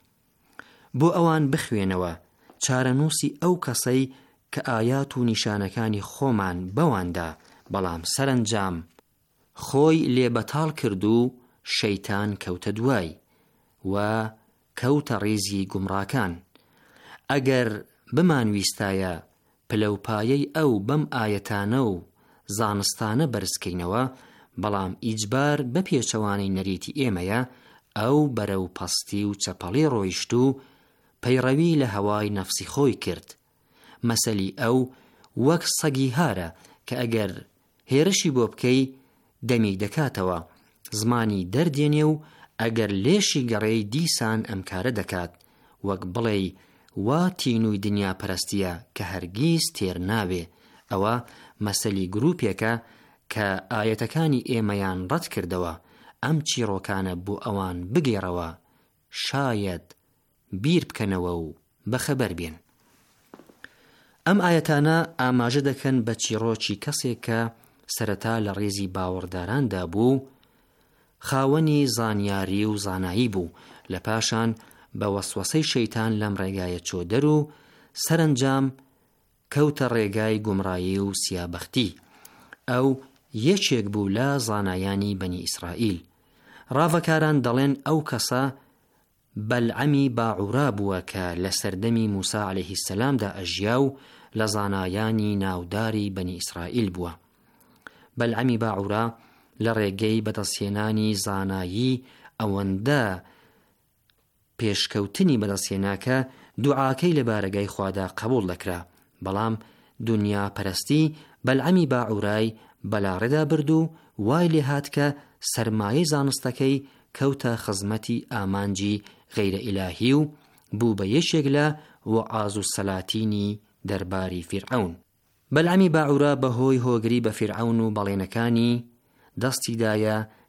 بۆ ئەوان بخوێنەوە چارەنووسی ئەو کەسەی کە ئایات و نیشانەکانی خۆمان بەواندا، بەڵام سەرنجام خۆی لێبەتاڵ کرد و شەیتان کەوتە دوای و کەوتە ڕێزی گومڕاکان. ئەگەر بمانویستایە پلەپایەی ئەو بەم ئایەتانە و زانستانە بەرزکەینەوە، بەڵام ئیجبار بە پێچەوانەی نەریتی ئێمەیە، ئەو بەرەو پەستی و چەپەڵی ڕۆیشت و پەیڕەوی لە هەوای نەفسی خۆی کرد. مەسەلی ئەو وەک سەگی هارە کە ئەگەر هێرشی بۆ بکەی دەمی دەکاتەوە، زمانی دەردێنێ و ئەگەر لێشی گەڕێی دیسان ئەم کارە دەکات. وەک بڵێ وا تینووی دنیا پەرستیە کە هەرگیز تێر نابێ. ئەوە مەسەلی گروپێکە کە ئایەتەکانی ئێمەیان ڕەت کردەوە. ئەم چیرۆکانە بۆ ئەوان بگێڕەوە، شاید بیر بکەنەوە و بەخەبەر بێن. ئەم ئایەتانە ئاماژە دەکەن بە چیرۆکی کەسێک کە سەرەتا لە ڕێزی باوەڕداراندا بوو، خاوەنی زانیاری و زانایی بوو، لە پاشان بە وەسوەسەی شەیتان لەم ڕێگایە چۆدەر و سەرنجام کەوتە ڕێگای گومڕایی و سیابەختی. ئەو یەکێک بوو لە زانایانی بەنی ئیسرائیل. ڕاوەکاران دەڵێن ئەو کەسە بەلعەمی باعوڕا بووە کە لە سەردەمی موسا عەلەیهی سەلامدا ئەژیا و لە زانایانی ناوداری بەنی ئیسرائیل بووە. بەلعەمی باعوڕا لە ڕێگەی بەدەستهێنانی زانایی ئەوەندە پێشکەوتنی بەدەستهێناکە دوعاکەی لە بارەگای خوادا قبول دەکرا، بەڵام دنیا پەرستی بەلعەمی باعوڕای بەلاڕێدا برد و وای لێ هات کە سەرمایەی زانستەکەی کەوتە خزمەتی ئامانجی غەیرە ئیلاهی و بوو بە یەکێک لە وەعاز و سەلاتینی دەرباری فیرعەون. بەلعەمی باعوڕا بەهۆی هۆگری بە فیرعەون و بەڵێنەکانی دەستیدایە